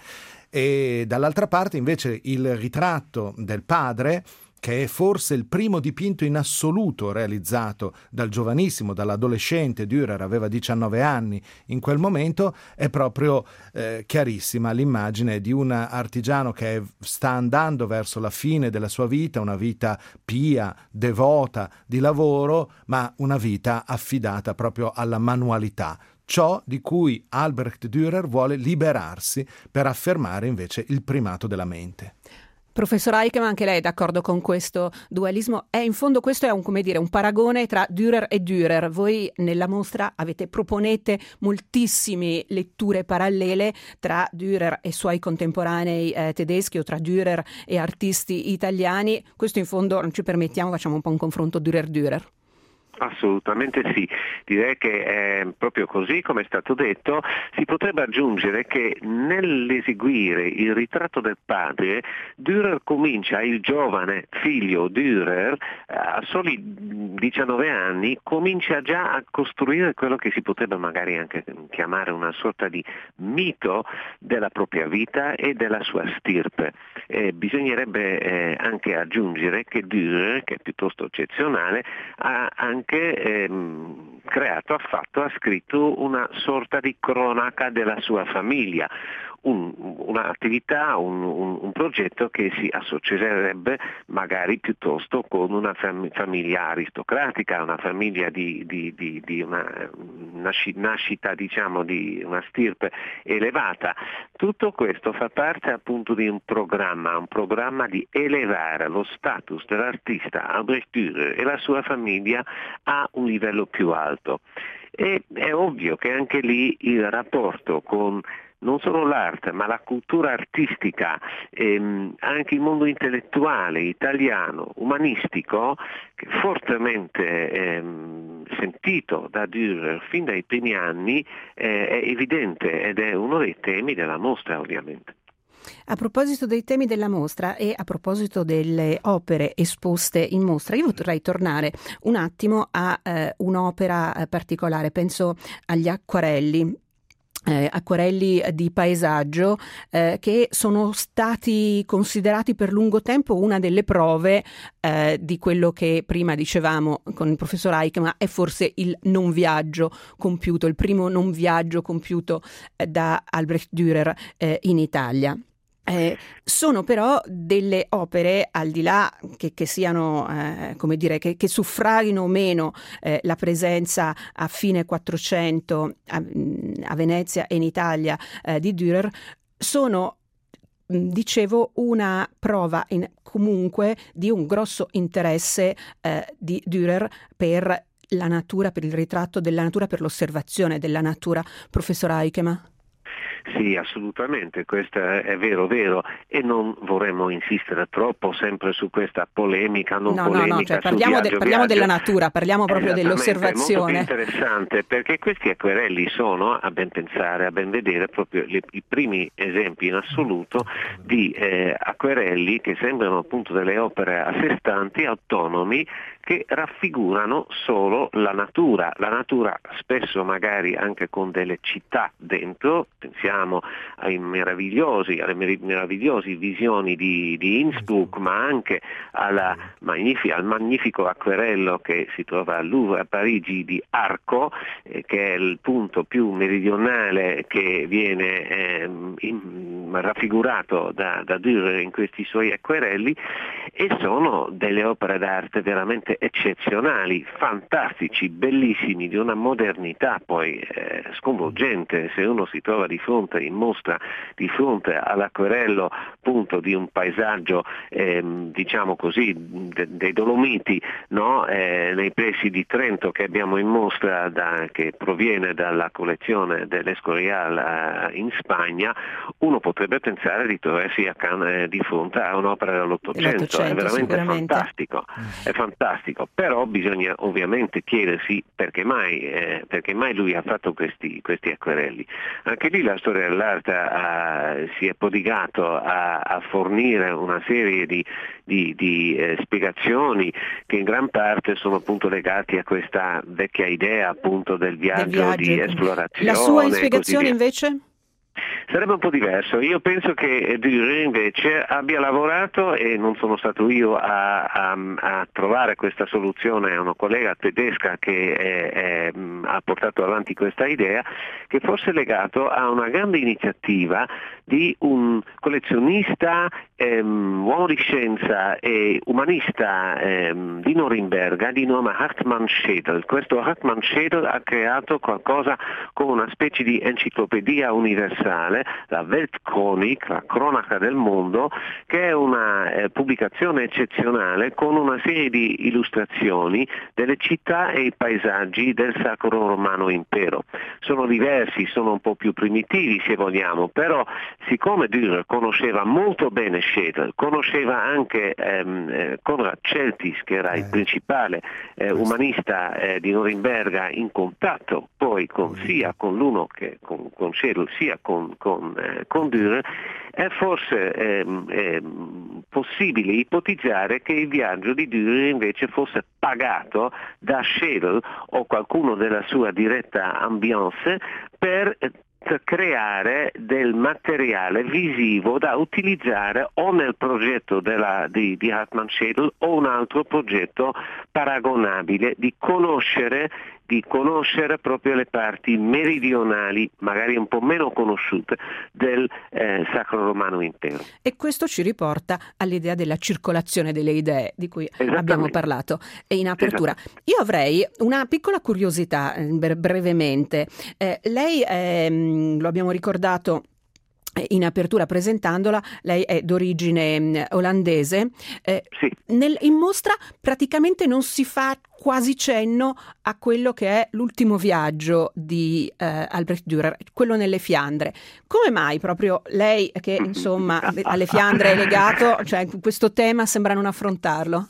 Speaker 4: E dall'altra parte invece il ritratto del padre, che è forse il primo dipinto in assoluto realizzato dal giovanissimo, dall'adolescente Dürer, aveva diciannove anni in quel momento, è proprio eh, chiarissima l'immagine di un artigiano che sta andando verso la fine della sua vita, una vita pia, devota, di lavoro, ma una vita affidata proprio alla manualità. Ciò di cui Albrecht Dürer vuole liberarsi per affermare invece il primato della mente.
Speaker 2: Professor Eichmann, anche lei è d'accordo con questo dualismo? È in fondo questo è un, come dire, un paragone tra Dürer e Dürer. Voi nella mostra avete proponete moltissime letture parallele tra Dürer e suoi contemporanei eh, tedeschi o tra Dürer e artisti italiani. Questo in fondo non ci permettiamo, facciamo un po' un confronto Dürer-Dürer.
Speaker 3: Assolutamente sì, direi che è proprio così come è stato detto. Si potrebbe aggiungere che nell'eseguire il ritratto del padre, Dürer comincia, il giovane figlio Dürer, a soli diciannove anni, comincia già a costruire quello che si potrebbe magari anche chiamare una sorta di mito della propria vita e della sua stirpe. Eh, bisognerebbe eh, anche aggiungere che Dürer, che è piuttosto eccezionale, ha anche che ehm, creato, ha fatto, ha scritto una sorta di cronaca della sua famiglia, un, un'attività, un, un, un progetto che si associerebbe magari piuttosto con una fam- famiglia aristocratica, una famiglia di, di, di, di una nasci- nascita diciamo di una stirpe elevata. Tutto questo fa parte appunto di un programma, un programma di elevare lo status dell'artista Albrecht Dürer e la sua famiglia a un livello più alto. E è ovvio che anche lì il rapporto con non solo l'arte, ma la cultura artistica, ehm, anche il mondo intellettuale italiano, umanistico, che fortemente ehm, sentito da Dürer fin dai primi anni, eh, è evidente ed è uno dei temi della mostra, ovviamente.
Speaker 2: A proposito dei temi della mostra e a proposito delle opere esposte in mostra, io vorrei tornare un attimo a eh, un'opera eh, particolare, penso agli acquarelli. Eh, acquarelli di paesaggio eh, che sono stati considerati per lungo tempo una delle prove eh, di quello che prima dicevamo con il professor Aikema è forse il non viaggio compiuto, il primo non viaggio compiuto eh, da Albrecht Dürer eh, in Italia. Eh, sono però delle opere, al di là che, che siano, eh, come dire, che, che suffraghino o meno eh, la presenza a fine Quattrocento a, a Venezia e in Italia eh, di Dürer, sono, dicevo, una prova in, comunque di un grosso interesse eh, di Dürer per la natura, per il ritratto della natura, per l'osservazione della natura. Professor Aikema?
Speaker 3: Sì, assolutamente, questo è vero, vero, e non vorremmo insistere troppo sempre su questa polemica, non
Speaker 2: no,
Speaker 3: polemica
Speaker 2: no, no, cioè parliamo,
Speaker 3: viaggio,
Speaker 2: de, parliamo
Speaker 3: viaggio.
Speaker 2: della natura, parliamo proprio dell'osservazione.
Speaker 3: È molto più interessante perché questi acquerelli sono, a ben pensare, a ben vedere, proprio le, i primi esempi in assoluto di eh, acquerelli che sembrano appunto delle opere a sé stanti, autonomi, che raffigurano solo la natura, la natura spesso magari anche con delle città dentro, pensiamo ai meravigliosi, alle meravigliose visioni di, di Innsbruck, ma anche alla magnific- al magnifico acquerello che si trova al Louvre a Parigi di Arco, eh, che è il punto più meridionale che viene eh, in, raffigurato da, da Dürer in questi suoi acquerelli, e sono delle opere d'arte veramente eccezionali, fantastici, bellissimi, di una modernità poi eh, sconvolgente. Se uno si trova di fronte in mostra di fronte all'acquerello appunto di un paesaggio ehm, diciamo così de- dei Dolomiti, no? eh, nei pressi di Trento, che abbiamo in mostra, da, che proviene dalla collezione dell'Escorial eh, in Spagna, uno potrebbe pensare di trovarsi a can- eh, di fronte a un'opera dell'Ottocento. È veramente fantastico, è fantastico, però bisogna ovviamente chiedersi perché mai, eh, perché mai lui ha fatto questi, questi acquerelli. Anche lì la storia dell'arte ha, si è prodigato a, a fornire una serie di, di, di eh, spiegazioni che in gran parte sono appunto legati a questa vecchia idea appunto del viaggio, del viaggio di esplorazione.
Speaker 2: La sua spiegazione invece?
Speaker 3: Sarebbe un po' diverso. Io penso che Dürer invece abbia lavorato, e non sono stato io a, a, a trovare questa soluzione, è una collega tedesca che è, è, ha portato avanti questa idea, che fosse legato a una grande iniziativa di un collezionista, ehm, uomo di scienza e umanista ehm, di Norimberga di nome Hartmann Schedel. Questo Hartmann Schedel ha creato qualcosa come una specie di enciclopedia universale, la Weltchronik, la cronaca del mondo, che è una eh, pubblicazione eccezionale con una serie di illustrazioni delle città e i paesaggi del Sacro Romano Impero. Sono diversi, sono un po' più primitivi se vogliamo, però siccome Dürer conosceva molto bene Schedel, conosceva anche ehm, eh, Konrad Celtis, che era il principale eh, umanista eh, di Norimberga, in contatto poi con, sia con l'uno che con, con Schedel sia con, con, eh, con Dürer, è forse ehm, ehm, possibile ipotizzare che il viaggio di Dürer invece fosse pagato da Schedel o qualcuno della sua diretta ambiance per creare del materiale visivo da utilizzare o nel progetto della, di, di Hartmann Schedel o un altro progetto paragonabile, di conoscere di conoscere proprio le parti meridionali, magari un po' meno conosciute, del eh, Sacro Romano Impero.
Speaker 2: E questo ci riporta all'idea della circolazione delle idee di cui abbiamo parlato in apertura. Io avrei una piccola curiosità, brevemente. Eh, lei, ehm, lo abbiamo ricordato in apertura presentandola, lei è d'origine olandese. Eh,
Speaker 3: sì.
Speaker 2: nel, in mostra praticamente non si fa quasi cenno a quello che è l'ultimo viaggio di eh, Albrecht Dürer, quello nelle Fiandre. Come mai proprio lei, che insomma alle Fiandre è legato, cioè questo tema sembra non affrontarlo?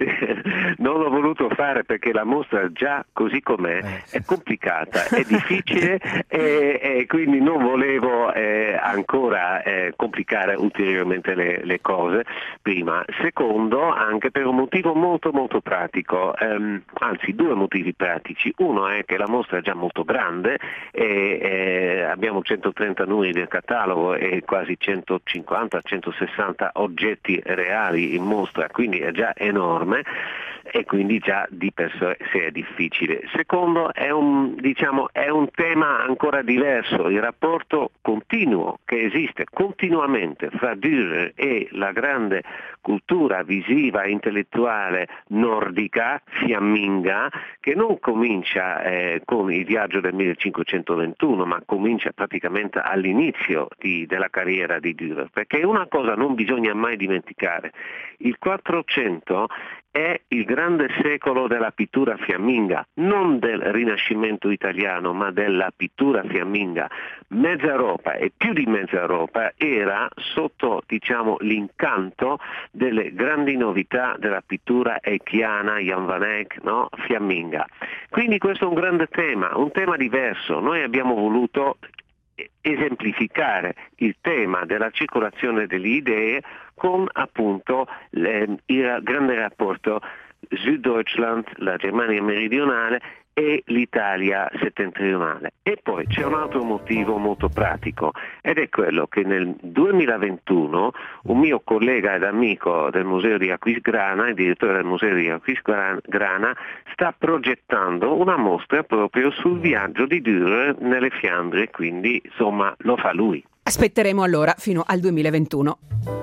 Speaker 3: Non l'ho voluto fare perché la mostra già così com'è è complicata, è difficile e, e quindi non volevo eh, ancora eh, complicare ulteriormente le, le cose prima. Secondo, anche per un motivo molto molto pratico, ehm, anzi due motivi pratici. Uno è che la mostra è già molto grande e eh, abbiamo centotrenta numeri del catalogo e quasi centocinquanta centosessanta oggetti reali in mostra, quindi è già enorme e quindi già di per sé è difficile. Secondo, è un, diciamo, è un tema ancora diverso, il rapporto continuo che esiste continuamente fra Dürer e la grande cultura visiva e intellettuale nordica, fiamminga, che non comincia eh, con il viaggio del millecinquecentoventuno, ma comincia praticamente all'inizio di, della carriera di Dürer, perché una cosa non bisogna mai dimenticare: il quattrocento è il grande secolo della pittura fiamminga, non del Rinascimento italiano, ma della pittura fiamminga. Mezza Europa e più di mezza Europa era sotto, diciamo, l'incanto delle grandi novità della pittura echiana, Jan van Eyck, no? Fiamminga. Quindi questo è un grande tema, un tema diverso. Noi abbiamo voluto esemplificare il tema della circolazione delle idee con appunto le, il grande rapporto Süddeutschland, la Germania meridionale e l'Italia settentrionale. E poi c'è un altro motivo molto pratico ed è quello che nel duemilaventuno un mio collega ed amico del Museo di Aquisgrana, il direttore del Museo di Aquisgrana, sta progettando una mostra proprio sul viaggio di Dürer nelle Fiandre, quindi insomma lo fa lui.
Speaker 2: Aspetteremo allora fino al duemilaventuno.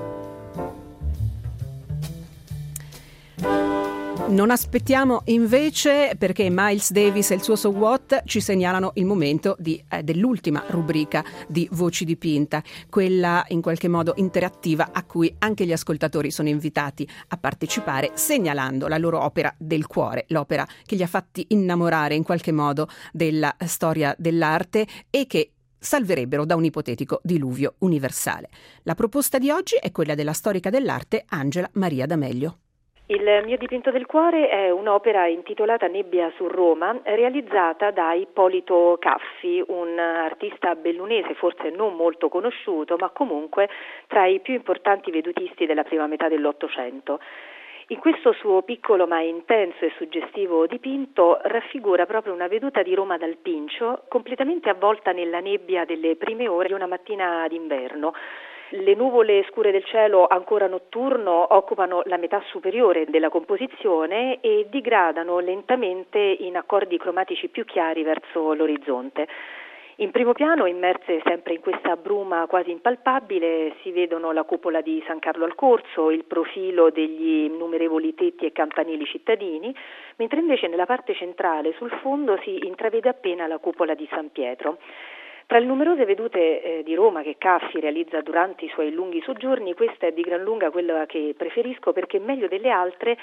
Speaker 2: Non aspettiamo invece, perché Miles Davis e il suo So What ci segnalano il momento di, eh, dell'ultima rubrica di Voci di Pinta, quella in qualche modo interattiva a cui anche gli ascoltatori sono invitati a partecipare, segnalando la loro opera del cuore, l'opera che li ha fatti innamorare in qualche modo della storia dell'arte e che salverebbero da un ipotetico diluvio universale. La proposta di oggi è quella della storica dell'arte Angela Maria D'Amelio.
Speaker 11: Il mio dipinto del cuore è un'opera intitolata Nebbia su Roma, realizzata da Ippolito Caffi, un artista bellunese forse non molto conosciuto, ma comunque tra i più importanti vedutisti della prima metà dell'Ottocento. In questo suo piccolo ma intenso e suggestivo dipinto raffigura proprio una veduta di Roma dal Pincio, completamente avvolta nella nebbia delle prime ore di una mattina d'inverno. Le nuvole scure del cielo ancora notturno occupano la metà superiore della composizione e digradano lentamente in accordi cromatici più chiari verso l'orizzonte. In primo piano, immerse sempre in questa bruma quasi impalpabile, si vedono la cupola di San Carlo al Corso, il profilo degli innumerevoli tetti e campanili cittadini, mentre invece nella parte centrale, sul fondo, si intravede appena la cupola di San Pietro. Tra le numerose vedute eh, di Roma che Caffi realizza durante i suoi lunghi soggiorni, questa è di gran lunga quella che preferisco perché meglio delle altre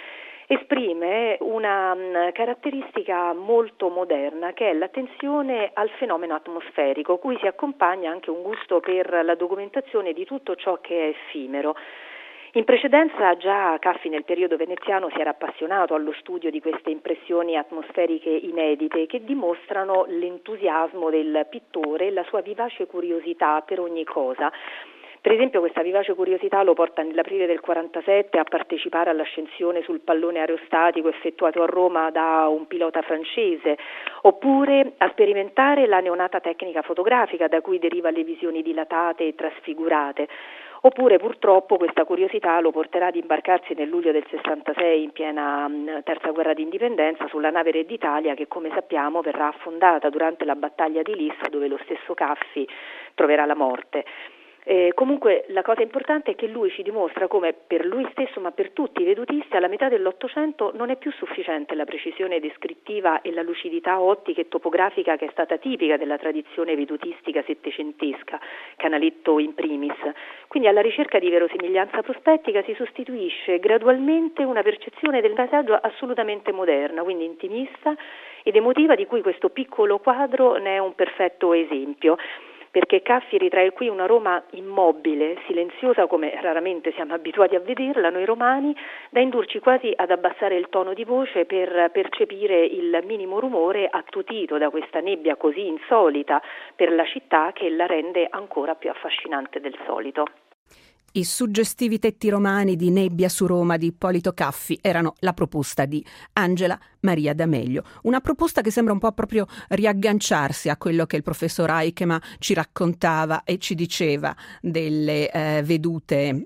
Speaker 11: esprime una mh, caratteristica molto moderna che è l'attenzione al fenomeno atmosferico, cui si accompagna anche un gusto per la documentazione di tutto ciò che è effimero. In precedenza già Caffi nel periodo veneziano si era appassionato allo studio di queste impressioni atmosferiche inedite che dimostrano l'entusiasmo del pittore e la sua vivace curiosità per ogni cosa. Per esempio questa vivace curiosità lo porta nell'aprile del quarantasette a partecipare all'ascensione sul pallone aerostatico effettuato a Roma da un pilota francese, oppure a sperimentare la neonata tecnica fotografica da cui deriva le visioni dilatate e trasfigurate, oppure purtroppo questa curiosità lo porterà ad imbarcarsi nel luglio del sessantasei, in piena mh, terza guerra d'indipendenza, sulla nave Re d'Italia, che come sappiamo verrà affondata durante la battaglia di Lissa, dove lo stesso Caffi troverà la morte. Eh, comunque la cosa importante è che lui ci dimostra come per lui stesso, ma per tutti i vedutisti, alla metà dell'Ottocento non è più sufficiente la precisione descrittiva e la lucidità ottica e topografica che è stata tipica della tradizione vedutistica settecentesca, Canaletto in primis. Quindi alla ricerca di verosimiglianza prospettica si sostituisce gradualmente una percezione del paesaggio assolutamente moderna, quindi intimista ed emotiva, di cui questo piccolo quadro ne è un perfetto esempio. Perché Caffi ritrae qui una Roma immobile, silenziosa come raramente siamo abituati a vederla noi romani, da indurci quasi ad abbassare il tono di voce per percepire il minimo rumore attutito da questa nebbia così insolita per la città, che la rende ancora più affascinante del solito.
Speaker 2: I suggestivi tetti romani di Nebbia su Roma di Ippolito Caffi erano la proposta di Angela Maria D'Amelio, una proposta che sembra un po' proprio riagganciarsi a quello che il professor Aikema ci raccontava e ci diceva delle eh, vedute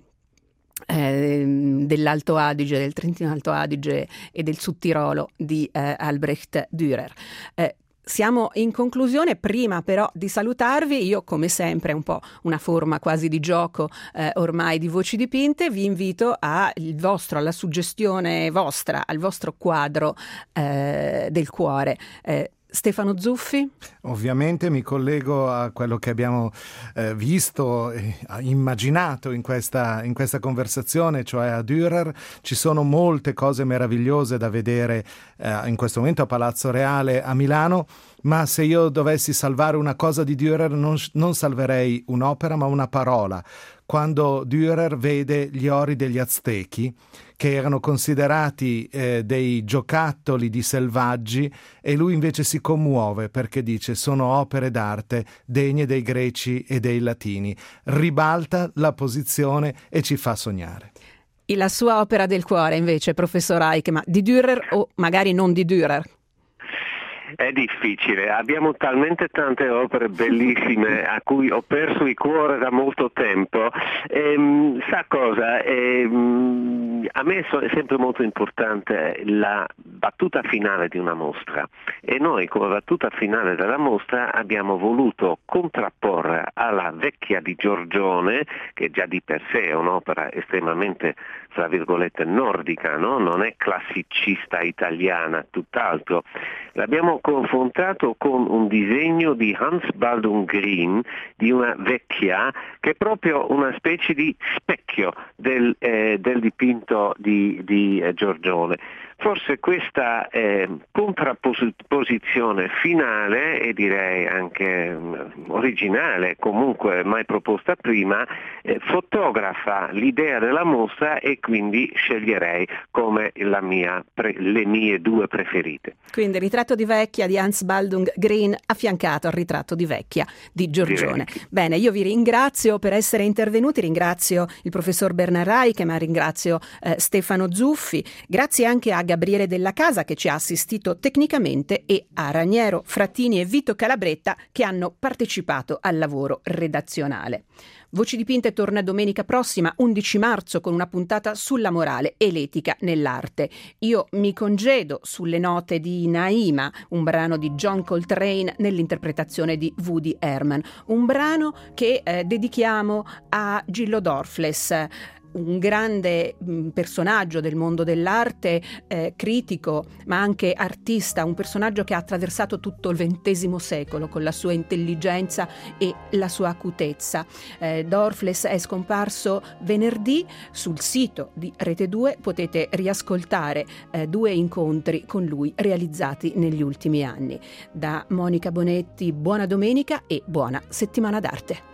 Speaker 2: eh, dell'Alto Adige, del Trentino Alto Adige e del Sudtirolo di eh, Albrecht Dürer. Eh, Siamo in conclusione. Prima però di salutarvi, io come sempre, un po' una forma quasi di gioco eh, ormai di Voci Dipinte, vi invito a il vostro, alla suggestione vostra, al vostro quadro eh, del cuore. Eh, Stefano Zuffi?
Speaker 4: Ovviamente mi collego a quello che abbiamo eh, visto e immaginato in questa, in questa conversazione, cioè a Dürer. Ci sono molte cose meravigliose da vedere eh, in questo momento a Palazzo Reale a Milano, ma se io dovessi salvare una cosa di Dürer non, non salverei un'opera ma una parola. Quando Dürer vede gli ori degli Aztechi, che erano considerati eh, dei giocattoli di selvaggi, e lui invece si commuove perché dice sono opere d'arte degne dei greci e dei latini. Ribalta la posizione e ci fa sognare.
Speaker 2: E la sua opera del cuore invece, professor Aikema, di Dürer o magari non di Dürer?
Speaker 3: È difficile, abbiamo talmente tante opere bellissime a cui ho perso il cuore da molto tempo. Ehm, sa cosa? Ehm, a me è sempre molto importante la battuta finale di una mostra, e noi come battuta finale della mostra abbiamo voluto contrapporre alla Vecchia di Giorgione, che già di per sé è un'opera estremamente, tra virgolette, nordica, no? Non è classicista italiana, tutt'altro. L'abbiamo confrontato con un disegno di Hans Baldung Green di una vecchia, che è proprio una specie di specchio del, eh, del dipinto di, di eh, Giorgione. Forse questa eh, contrapposizione finale, e direi anche mh, originale, comunque mai proposta prima, eh, fotografa l'idea della mostra, e quindi sceglierei come la mia pre- le mie due preferite.
Speaker 2: Quindi Ritratto di Vecchia di Hans Baldung Green affiancato al Ritratto di Vecchia di Giorgione.
Speaker 3: Direi.
Speaker 2: Bene, io vi ringrazio per essere intervenuti, ringrazio il professor Bernard Aikema, ringrazio eh, Stefano Zuffi, grazie anche a Gabriele Della Casa che ci ha assistito tecnicamente, e a Raniero Frattini e Vito Calabretta che hanno partecipato al lavoro redazionale. Voci Dipinte torna domenica prossima, undici marzo, con una puntata sulla morale e l'etica nell'arte. Io mi congedo sulle note di Naima, un brano di John Coltrane nell'interpretazione di Woody Herman, un brano che eh, dedichiamo a Gillo Dorfles, un grande mh, personaggio del mondo dell'arte, eh, critico ma anche artista, un personaggio che ha attraversato tutto il ventesimo secolo con la sua intelligenza e la sua acutezza. Eh, Dorfles è scomparso venerdì. Sul sito di Rete due potete riascoltare eh, due incontri con lui realizzati negli ultimi anni. Da Monica Bonetti, buona domenica e buona settimana d'arte.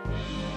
Speaker 12: Thank you.